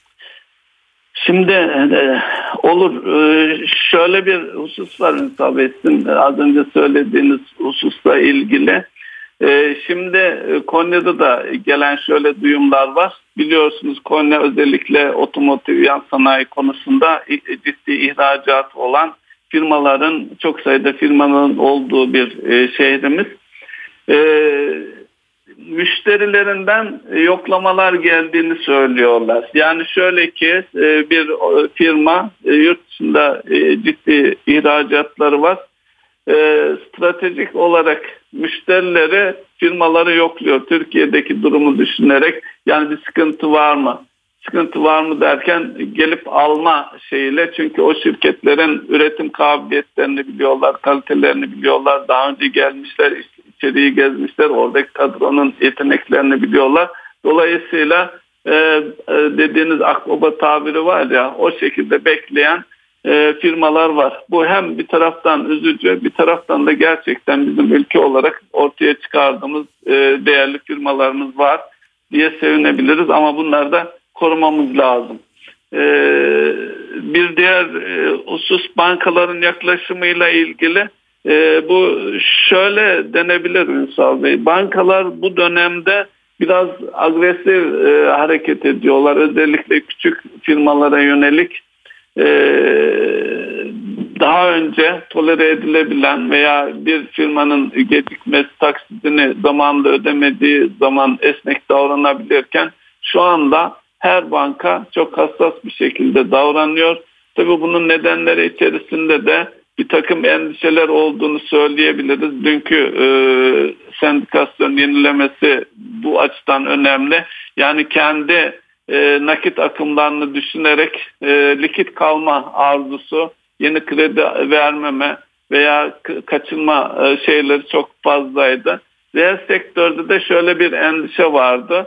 Şimdi olur. Şöyle bir husus var Ünsal Bey, sizin az önce söylediğiniz hususla ilgili. Şimdi Konya'da da gelen şöyle duyumlar var. Biliyorsunuz Konya özellikle otomotiv yan sanayi konusunda ciddi ihracat olan firmaların, çok sayıda firmanın olduğu bir şehrimiz. Müşterilerinden yoklamalar geldiğini söylüyorlar. Yani şöyle ki bir firma yurt dışında ciddi ihracatları var. Stratejik olarak müşterileri, firmaları yokluyor. Türkiye'deki durumu düşünerek, yani bir sıkıntı var mı? Sıkıntı var mı derken gelip alma şeyiyle, çünkü o şirketlerin üretim kabiliyetlerini biliyorlar, kalitelerini biliyorlar. Daha önce gelmişler, içeriği gezmişler, oradaki kadronun yeteneklerini biliyorlar. Dolayısıyla dediğiniz akbaba tabiri var ya, o şekilde bekleyen firmalar var. Bu hem bir taraftan üzücü, bir taraftan da gerçekten bizim ülke olarak ortaya çıkardığımız değerli firmalarımız var diye sevinebiliriz ama bunları da korumamız lazım. Bir diğer husus bankaların yaklaşımıyla ilgili. Bu şöyle denebilir Ünsal Bey. Bankalar bu dönemde biraz agresif hareket ediyorlar. Özellikle küçük firmalara yönelik daha önce tolere edilebilen veya bir firmanın gecikmesi taksidini zamanında ödemediği zaman esnek davranabilirken şu anda her banka çok hassas bir şekilde davranıyor. Tabii bunun nedenleri içerisinde de bir takım endişeler olduğunu söyleyebiliriz. Dünkü sendikasyon yenilemesi bu açıdan önemli. Yani kendi nakit akımlarını düşünerek likit kalma arzusu, yeni kredi vermeme veya kaçınma şeyleri çok fazlaydı. Reel sektörde de şöyle bir endişe vardı.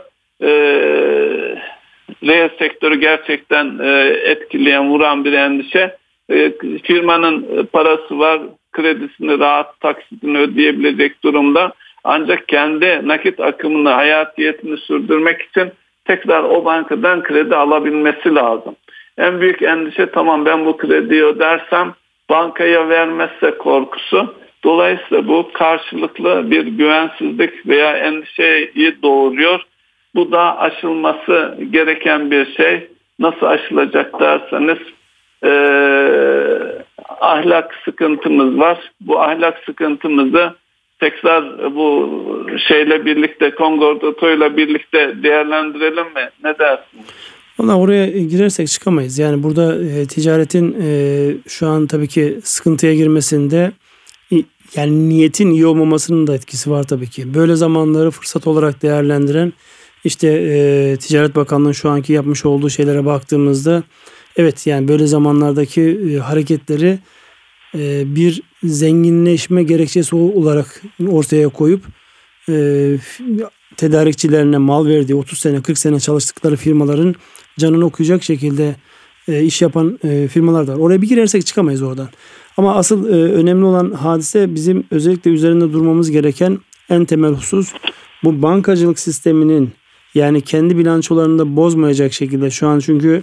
Reel sektörü gerçekten etkileyen, vuran bir endişe. Firmanın parası var, kredisini rahat taksidini ödeyebilecek durumda. Ancak kendi nakit akımını, hayatiyetini sürdürmek için tekrar o bankadan kredi alabilmesi lazım. En büyük endişe, tamam ben bu krediyi ödersem bankaya vermezse korkusu. Dolayısıyla bu karşılıklı bir güvensizlik veya endişeyi doğuruyor. Bu da aşılması gereken bir şey. Nasıl aşılacak derseniz ahlak sıkıntımız var. Bu ahlak sıkıntımızı tekrar bu şeyle birlikte, kongordato birlikte değerlendirelim mi? Ne dersiniz?
Valla oraya girersek çıkamayız. Yani burada ticaretin şu an tabii ki sıkıntıya girmesinde yani niyetin iyi olmamasının da etkisi var tabii ki. Böyle zamanları fırsat olarak değerlendiren işte Ticaret Bakanlığı'nın şu anki yapmış olduğu şeylere baktığımızda evet yani böyle zamanlardaki hareketleri bir zenginleşme gerekçesi olarak ortaya koyup tedarikçilerine mal verdiği 30 sene 40 sene çalıştıkları firmaların canını okuyacak şekilde iş yapan firmalar da var. Oraya bir girersek çıkamayız oradan. Ama asıl önemli olan hadise bizim özellikle üzerinde durmamız gereken en temel husus bu bankacılık sisteminin yani kendi bilançolarını da bozmayacak şekilde şu an çünkü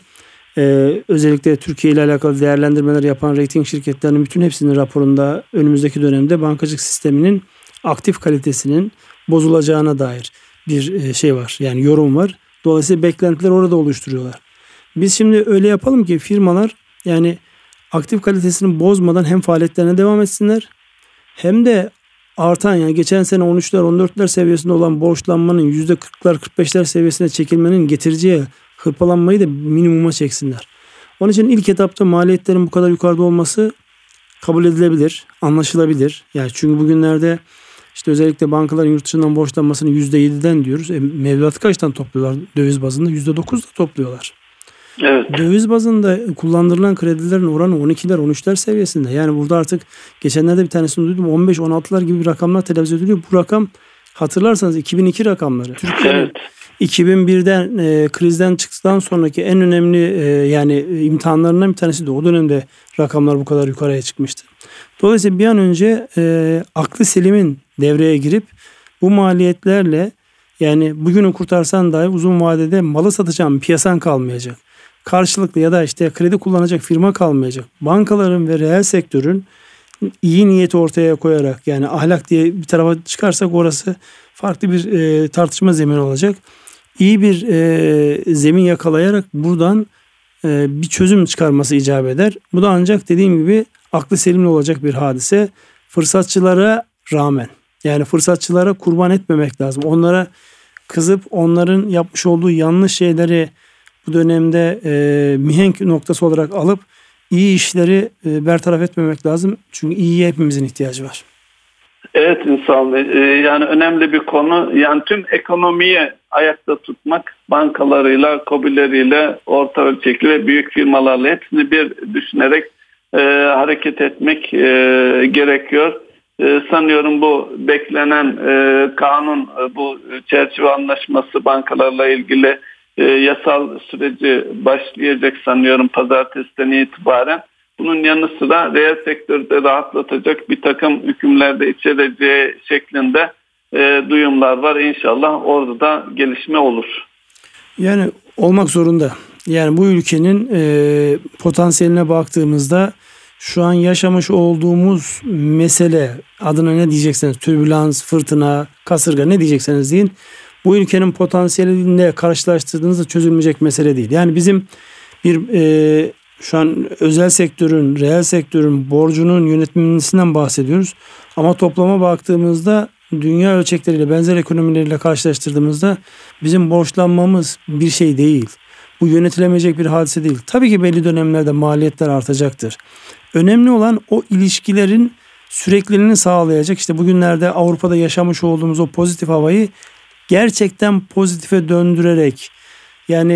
özellikle Türkiye ile alakalı değerlendirmeler yapan rating şirketlerinin bütün hepsinin raporunda önümüzdeki dönemde bankacılık sisteminin aktif kalitesinin bozulacağına dair bir şey var. Yani yorum var. Dolayısıyla beklentiler orada oluşturuyorlar. Biz şimdi öyle yapalım ki firmalar yani aktif kalitesini bozmadan hem faaliyetlerine devam etsinler hem de artan yani geçen sene 13'ler 14'ler seviyesinde olan borçlanmanın %40'lar 45'ler seviyesine çekilmenin getireceği hırpalanmayı da minimuma çeksinler. Onun için ilk etapta maliyetlerin bu kadar yukarıda olması kabul edilebilir, anlaşılabilir. Yani çünkü bugünlerde işte özellikle bankaların yurt dışından borçlanmasını %7'den diyoruz. Mevduatı kaçtan topluyorlar? Döviz bazında %9'da topluyorlar.
Evet.
Döviz bazında kullandırılan kredilerin oranı 12'ler 13'ler seviyesinde. Yani burada artık geçenlerde bir tanesini duydum 15-16'lar gibi bir rakamlar telaffuz ediliyor. Bu rakam hatırlarsanız 2002 rakamları. Türkiye'nin
Evet.
2001'den krizden çıktıktan sonraki en önemli yani imtihanlarından bir tanesi de o dönemde rakamlar bu kadar yukarıya çıkmıştı. Dolayısıyla bir an önce aklı selimin devreye girip bu maliyetlerle yani bugünü kurtarsan dahi uzun vadede malı satacağın piyasan kalmayacak. Karşılıklı ya da işte kredi kullanacak firma kalmayacak. Bankaların ve reel sektörün iyi niyeti ortaya koyarak yani ahlak diye bir tarafa çıkarsak orası farklı bir tartışma zemini olacak. İyi bir zemin yakalayarak buradan bir çözüm çıkarması icap eder. Bu da ancak dediğim gibi aklı selimli olacak bir hadise. Fırsatçılara rağmen yani fırsatçılara kurban etmemek lazım. Onlara kızıp onların yapmış olduğu yanlış şeyleri bu dönemde mihenk noktası olarak alıp iyi işleri bertaraf etmemek lazım. Çünkü iyiye hepimizin ihtiyacı var.
Evet İnsan Bey, yani önemli bir konu. Yani tüm ekonomiyi ayakta tutmak bankalarıyla, KOBİ'leriyle, orta ölçekli ve büyük firmalarla hepsini bir düşünerek hareket etmek gerekiyor. Sanıyorum bu beklenen kanun, bu çerçeve anlaşması bankalarla ilgili yasal süreci başlayacak sanıyorum pazartesiden itibaren. Bunun yanı sıra reel sektörde rahatlatacak bir takım hükümlerde içereceği şeklinde duyumlar var. İnşallah orada da gelişme olur.
Yani olmak zorunda. Yani bu ülkenin potansiyeline baktığımızda şu an yaşamış olduğumuz mesele adına ne diyecekseniz türbülans, fırtına, kasırga ne diyecekseniz deyin. Bu ülkenin potansiyeliyle karşılaştırdığınızda çözülmeyecek mesele değil. Yani bizim bir şu an özel sektörün, reel sektörün borcunun yönetilmesinden bahsediyoruz. Ama toplama baktığımızda dünya ölçekleriyle benzer ekonomileriyle karşılaştırdığımızda bizim borçlanmamız bir şey değil. Bu yönetilemeyecek bir hadise değil. Tabii ki belli dönemlerde maliyetler artacaktır. Önemli olan o ilişkilerin sürekliliğini sağlayacak. İşte bugünlerde Avrupa'da yaşamış olduğumuz o pozitif havayı gerçekten pozitife döndürerek yani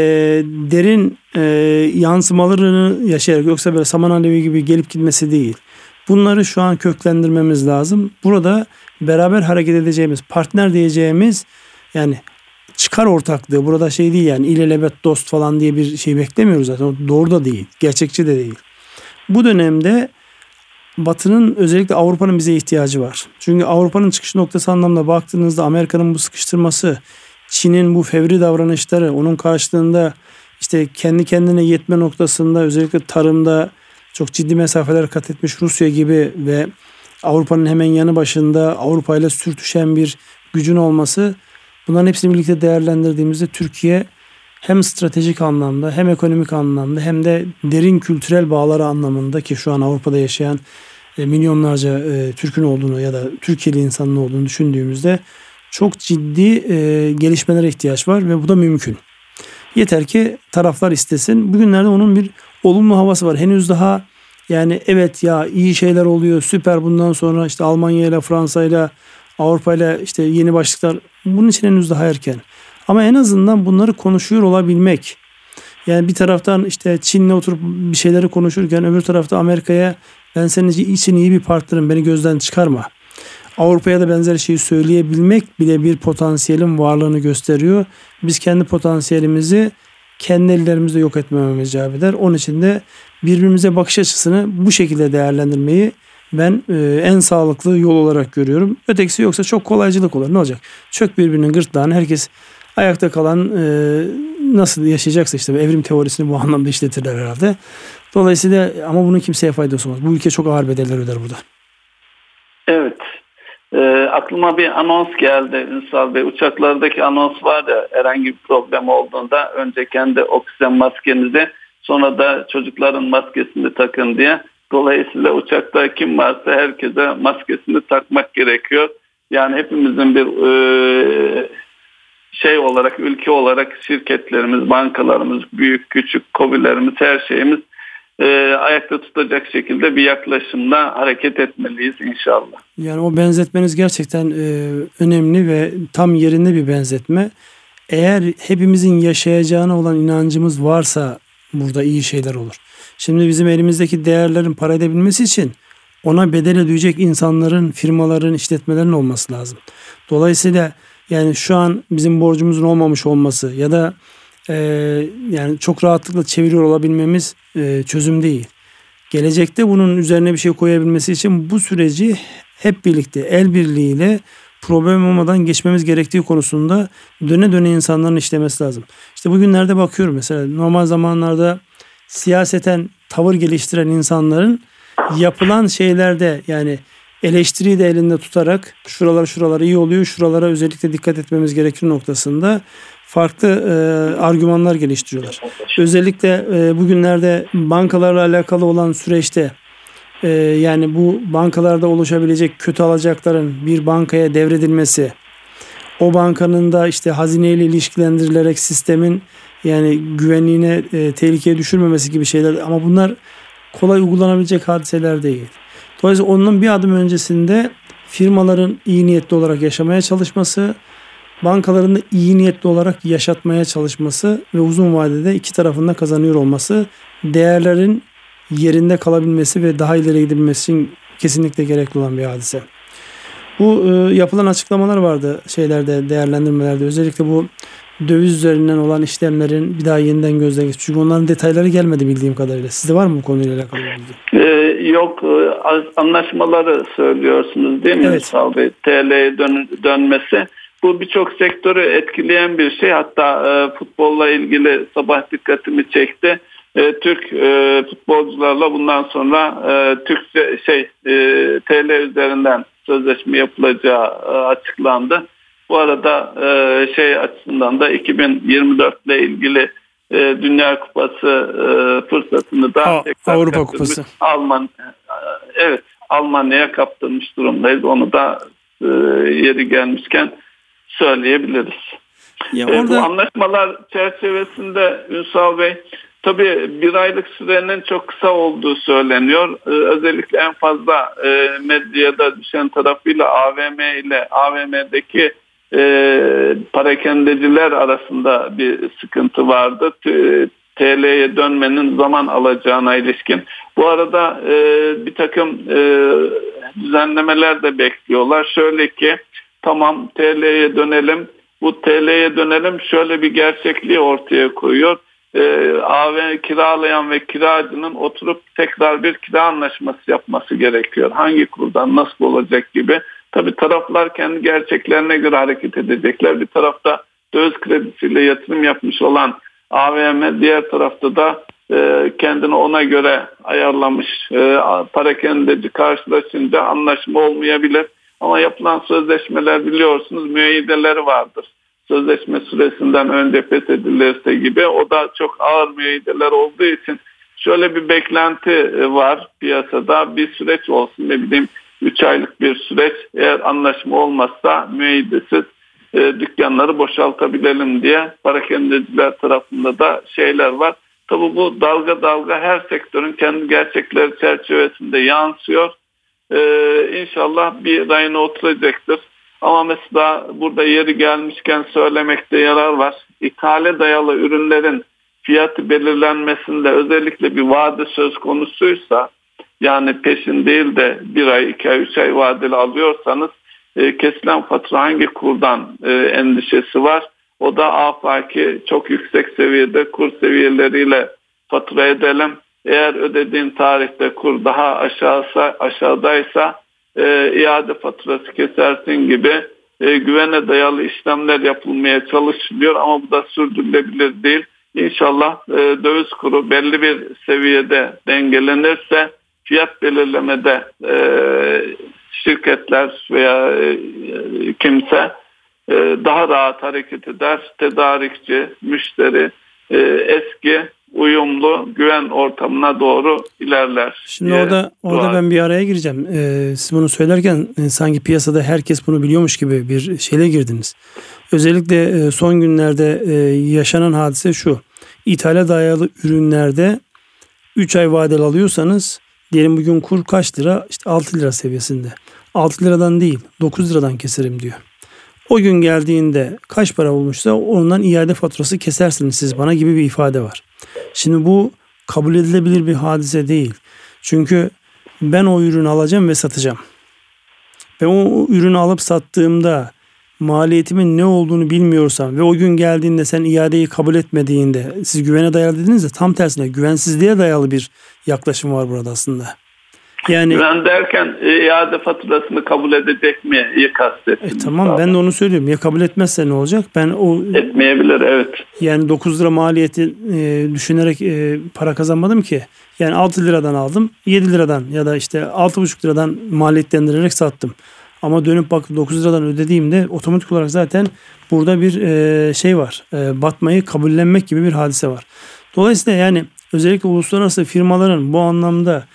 derin yansımalarını yaşayarak yoksa böyle saman alevi gibi gelip gitmesi değil. Bunları şu an köklendirmemiz lazım. Burada beraber hareket edeceğimiz, partner diyeceğimiz yani çıkar ortaklığı burada şey değil yani ilelebet dost falan diye bir şey beklemiyoruz zaten. O doğru da değil, gerçekçi de değil. Bu dönemde Batı'nın özellikle Avrupa'nın bize ihtiyacı var. Çünkü Avrupa'nın çıkış noktası anlamda baktığınızda Amerika'nın bu sıkıştırması, Çin'in bu fevri davranışları, onun karşılığında işte kendi kendine yetme noktasında özellikle tarımda çok ciddi mesafeler kat etmiş Rusya gibi ve Avrupa'nın hemen yanı başında Avrupa ile sürtüşen bir gücün olması, bunların hepsini birlikte değerlendirdiğimizde Türkiye hem stratejik anlamda hem ekonomik anlamda hem de derin kültürel bağları anlamında, ki şu an Avrupa'da yaşayan milyonlarca Türk'ün olduğunu ya da Türkiye'li insanın olduğunu düşündüğümüzde çok ciddi gelişmelere ihtiyaç var ve bu da mümkün. Yeter ki taraflar istesin. Bugünlerde onun bir olumlu havası var. Henüz daha yani evet ya iyi şeyler oluyor, süper, bundan sonra işte Almanya ile Fransa ile Avrupa ile işte yeni başlıklar, bunun için henüz daha erken. Ama en azından bunları konuşuyor olabilmek. Yani bir taraftan işte Çin'le oturup bir şeyleri konuşurken öbür tarafta Amerika'ya ben senin için iyi bir partnerim, beni gözden çıkarma. Avrupa'ya da benzer şeyi söyleyebilmek bile bir potansiyelin varlığını gösteriyor. Biz kendi potansiyelimizi kendi ellerimizde yok etmememiz icap eder. Onun için de birbirimize bakış açısını bu şekilde değerlendirmeyi ben en sağlıklı yol olarak görüyorum. Ötekisi yoksa çok kolaycılık olur. Ne olacak? Çök birbirinin gırtlağını, herkes ayakta kalan nasıl yaşayacaksa işte evrim teorisini bu anlamda işletirler herhalde. Dolayısıyla ama bunun kimseye faydası olmaz. Bu ülke çok ağır bedeller öder burada.
Evet. Aklıma bir anons geldi Ünsal Bey. Uçaklardaki anons var ya, herhangi bir problem olduğunda önce kendi oksijen maskenizi, sonra da çocukların maskesini takın diye. Dolayısıyla uçakta kim varsa herkese maskesini takmak gerekiyor. Yani hepimizin bir olarak, ülke olarak şirketlerimiz, bankalarımız, büyük küçük KOBİ'lerimiz, her şeyimiz ayakta tutacak şekilde bir yaklaşımla hareket etmeliyiz inşallah.
Yani o benzetmeniz gerçekten önemli ve tam yerinde bir benzetme. Eğer hepimizin yaşayacağına olan inancımız varsa burada iyi şeyler olur. Şimdi bizim elimizdeki değerlerin para edebilmesi için ona bedel ödeyecek insanların, firmaların, işletmelerin olması lazım. Dolayısıyla yani şu an bizim borcumuzun olmamış olması ya da yani çok rahatlıkla çeviriyor olabilmemiz çözüm değil. Gelecekte bunun üzerine bir şey koyabilmesi için bu süreci hep birlikte el birliğiyle problem olmadan geçmemiz gerektiği konusunda döne döne insanların işlemesi lazım. İşte bugünlerde bakıyorum mesela, normal zamanlarda siyaseten tavır geliştiren insanların yapılan şeylerde yani eleştiriyi de elinde tutarak şuralar iyi oluyor, şuralara özellikle dikkat etmemiz gerekir noktasında farklı argümanlar geliştiriyorlar. Özellikle bugünlerde bankalarla alakalı olan süreçte yani bu bankalarda oluşabilecek kötü alacakların bir bankaya devredilmesi, o bankanın da işte hazineyle ilişkilendirilerek sistemin yani güvenliğine tehlikeye düşürmemesi gibi şeyler, ama bunlar kolay uygulanabilecek hadiseler değil. Dolayısıyla onun bir adım öncesinde firmaların iyi niyetli olarak yaşamaya çalışması, bankaların da iyi niyetli olarak yaşatmaya çalışması ve uzun vadede iki tarafında kazanıyor olması, değerlerin yerinde kalabilmesi ve daha ileri gidebilmesi için kesinlikle gerekli olan bir hadise. Bu yapılan açıklamalar vardı değerlendirmelerde. Özellikle bu döviz üzerinden olan işlemlerin bir daha yeniden gözden geçti. Çünkü onların detayları gelmedi bildiğim kadarıyla. Sizde var mı bu konuyla alakalı bilgi?
Yok, anlaşmaları söylüyorsunuz değil mi?
Evet.
TL'ye dönmesi. Bu birçok sektörü etkileyen bir şey. Hatta futbolla ilgili sabah dikkatimi çekti. Türk futbolcularla bundan sonra TL üzerinden sözleşme yapılacağı açıklandı. Bu arada açısından da 2024 ile ilgili Dünya Kupası fırsatını da
Avrupa Kupası.
Almanya'ya kaptırmış durumdayız. Onu da yeri gelmişken söyleyebiliriz. Bu anlaşmalar çerçevesinde Ünsal Bey, tabii bir aylık sürenin çok kısa olduğu söyleniyor. Özellikle en fazla medyada düşen tarafıyla AVM'deki parakendeciler arasında bir sıkıntı vardı. TL'ye dönmenin zaman alacağına ilişkin. Bu arada bir takım düzenlemeler de bekliyorlar. Şöyle ki, tamam TL'ye dönelim. Bu TL'ye dönelim şöyle bir gerçekliği ortaya koyuyor. Kiralayan ve kiracının oturup tekrar bir kira anlaşması yapması gerekiyor. Hangi kurdan nasıl olacak gibi. Tabii taraflar kendi gerçeklerine göre hareket edecekler. Bir tarafta döviz kredisiyle yatırım yapmış olan AVM, diğer tarafta da kendini ona göre ayarlamış. Parakendeci karşılaşınca anlaşma olmayabilir. Ama yapılan sözleşmeler biliyorsunuz müeyyideleri vardır. Sözleşme süresinden önce feshedilirse gibi, o da çok ağır müeyyideler olduğu için şöyle bir beklenti var piyasada, bir süreç olsun, ne bileyim 3 aylık bir süreç, eğer anlaşma olmazsa müeyyidesiz dükkanları boşaltabilelim diye parakendeciler tarafında da şeyler var. Tabii bu dalga dalga her sektörün kendi gerçekleri çerçevesinde yansıyor. İnşallah bir rayına oturacaktır. Ama mesela burada yeri gelmişken söylemekte yarar var. İthale dayalı ürünlerin fiyatı belirlenmesinde özellikle bir vade söz konusuysa, yani peşin değil de 1 ay, 2 ay, 3 ay vadeli alıyorsanız kesilen fatura hangi kurdan endişesi var. O da afaki çok yüksek seviyede kur seviyeleriyle fatura edelim. Eğer ödediğin tarihte kur daha aşağıdaysa iade faturası kesersin gibi güvene dayalı işlemler yapılmaya çalışılıyor ama bu da sürdürülebilir değil. İnşallah döviz kuru belli bir seviyede dengelenirse fiyat belirlemede şirketler veya kimse daha rahat hareket eder. Tedarikçi, müşteri eski, uyumlu, güven ortamına doğru ilerler.
Şimdi orada ben bir araya gireceğim. Siz bunu söylerken sanki piyasada herkes bunu biliyormuş gibi bir şeyle girdiniz. Özellikle son günlerde yaşanan hadise şu. İthale dayalı ürünlerde 3 ay vadeli alıyorsanız, diyelim bugün kur kaç lira? İşte 6 lira seviyesinde. 6 liradan değil 9 liradan keserim diyor. O gün geldiğinde kaç para olmuşsa ondan iade faturası kesersiniz siz bana gibi bir ifade var. Şimdi bu kabul edilebilir bir hadise değil. Çünkü ben o ürünü alacağım ve satacağım. Ben o ürünü alıp sattığımda maliyetimin ne olduğunu bilmiyorsam ve o gün geldiğinde sen iadeyi kabul etmediğinde, siz güvene dayalı dediniz de tam tersine güvensizliğe dayalı bir yaklaşım var burada aslında. Yani
güven derken iade faturasını kabul edecek mi kastettiniz?
Tamam, ben de onu söylüyorum. Ya kabul etmezse ne olacak?
Etmeyebilir, evet.
Yani 9 lira maliyeti düşünerek para kazanmadım ki. Yani 6 liradan aldım, 7 liradan ya da işte 6,5 liradan maliyetlendirerek sattım. Ama dönüp bak 9 liradan ödediğimde otomatik olarak zaten burada bir şey var. Batmayı kabullenmek gibi bir hadise var. Dolayısıyla yani özellikle uluslararası firmaların bu anlamda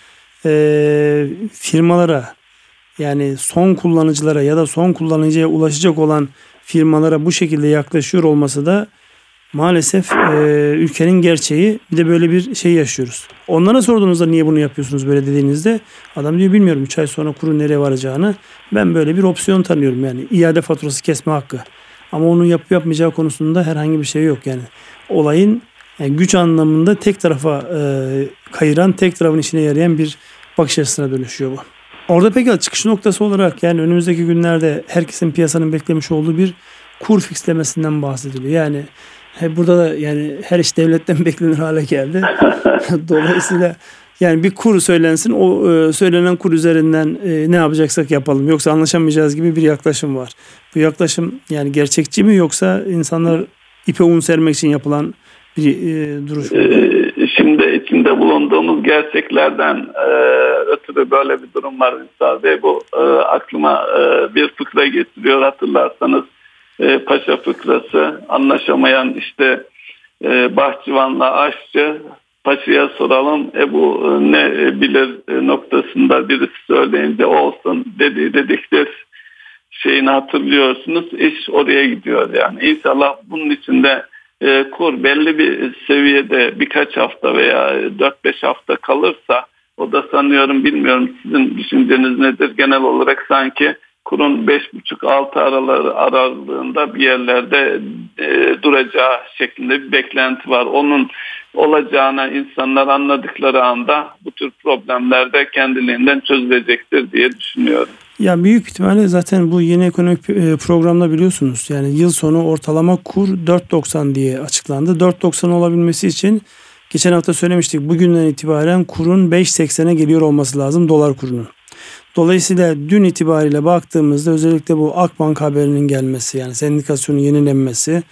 firmalara, yani son kullanıcılara ya da son kullanıcıya ulaşacak olan firmalara bu şekilde yaklaşıyor olması da maalesef ülkenin gerçeği. Bir de böyle bir şey yaşıyoruz. Onlara sorduğunuzda niye bunu yapıyorsunuz böyle dediğinizde adam diyor bilmiyorum 3 ay sonra kurun nereye varacağını. Ben böyle bir opsiyon tanıyorum, yani iade faturası kesme hakkı. Ama onun yapıp yapmayacağı konusunda herhangi bir şey yok yani. Olayın yani güç anlamında tek tarafa kayıran, tek tarafın işine yarayan bir bakış açısına dönüşüyor bu. Orada peki çıkış noktası olarak yani önümüzdeki günlerde herkesin piyasanın beklemiş olduğu bir kur fixlemesinden bahsediliyor. Yani burada da yani her iş devletten beklenir hale geldi. Dolayısıyla yani bir kur söylensin, o söylenen kur üzerinden ne yapacaksak yapalım. Yoksa anlaşamayacağız gibi bir yaklaşım var. Bu yaklaşım yani gerçekçi mi, yoksa insanlar ipe un sermek için yapılan bir duruş mu?
Şimdi içinde bulunduğumuz gerçeklerden ötürü böyle bir durum var Ünsal Bey. Bu aklıma bir fıkra getiriyor, hatırlarsanız. Paşa fıkrası, anlaşamayan işte bahçıvanla aşçı, paşaya soralım bu ne bilir noktasında birisi söyleyince olsun dedikleri şeyini hatırlıyorsunuz. İş oraya gidiyor yani. İnşallah bunun içinde kur belli bir seviyede birkaç hafta veya 4-5 hafta kalırsa, o da sanıyorum, bilmiyorum sizin düşünceniz nedir, genel olarak sanki kurun 5,5-6 aralığında bir yerlerde duracağı şeklinde bir beklenti var. Onun olacağına insanlar anladıkları anda bu tür problemler de kendiliğinden çözülecektir diye düşünüyorum.
Ya büyük ihtimalle zaten bu yeni ekonomik programda biliyorsunuz yani yıl sonu ortalama kur 4.90 diye açıklandı. 4.90 olabilmesi için geçen hafta söylemiştik, bugünden itibaren kurun 5.80'e geliyor olması lazım, dolar kurunun. Dolayısıyla dün itibariyle baktığımızda özellikle bu Akbank haberinin gelmesi, yani sendikasyonun yenilenmesi,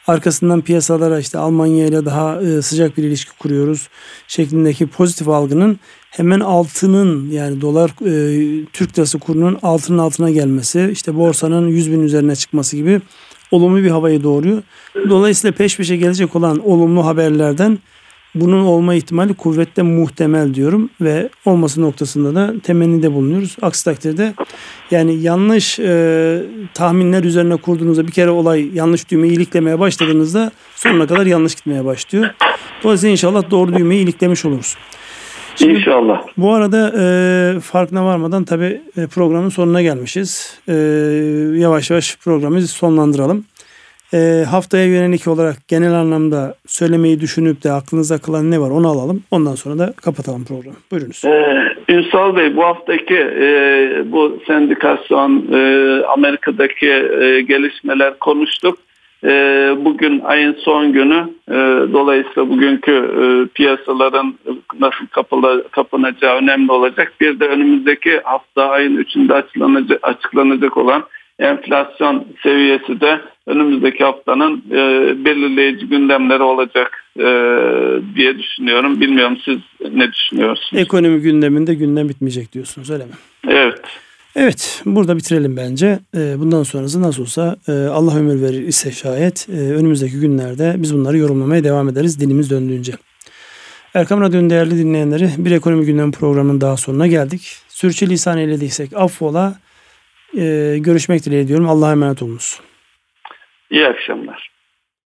arkasından piyasalara işte Almanya ile daha sıcak bir ilişki kuruyoruz şeklindeki pozitif algının hemen altının yani dolar Türk lirası kurunun altının altına gelmesi, işte borsanın 100.000 üzerine çıkması gibi olumlu bir havayı doğuruyor. Dolayısıyla peş peşe gelecek olan olumlu haberlerden bunun olma ihtimali kuvvetle muhtemel diyorum ve olması noktasında da temennide bulunuyoruz. Aksi takdirde yani yanlış tahminler üzerine kurduğunuzda bir kere olay yanlış düğmeyi iliklemeye başladığınızda sonuna kadar yanlış gitmeye başlıyor. Dolayısıyla inşallah doğru düğmeyi iliklemiş oluruz. Şimdi,
İnşallah.
Bu arada farkına varmadan tabii programın sonuna gelmişiz. Yavaş yavaş programı sonlandıralım. Haftaya yönelik olarak genel anlamda söylemeyi düşünüp de aklınıza kalan ne var onu alalım. Ondan sonra da kapatalım programı. Buyurunuz.
Ünsal Bey, bu haftaki bu sendikasyon, Amerika'daki gelişmeler konuştuk. Bugün ayın son günü, dolayısıyla bugünkü piyasaların nasıl kapanacağı önemli olacak. Bir de önümüzdeki hafta ayın 3'ünde açıklanacak olan enflasyon seviyesi de önümüzdeki haftanın belirleyici gündemleri olacak diye düşünüyorum. Bilmiyorum, siz ne düşünüyorsunuz?
Ekonomi gündeminde gündem bitmeyecek diyorsunuz, öyle mi?
Evet.
Evet, burada bitirelim bence. Bundan sonrası nasıl olsa Allah ömür verir ise şayet önümüzdeki günlerde biz bunları yorumlamaya devam ederiz dilimiz döndüğünce. Erkam Radyo'nun değerli dinleyenleri, bir ekonomi gündemi programının daha sonuna geldik. Sürçülisan eylediysek affola. Görüşmek dileğiyle diyorum. Allah'a emanet olunuz.
İyi akşamlar.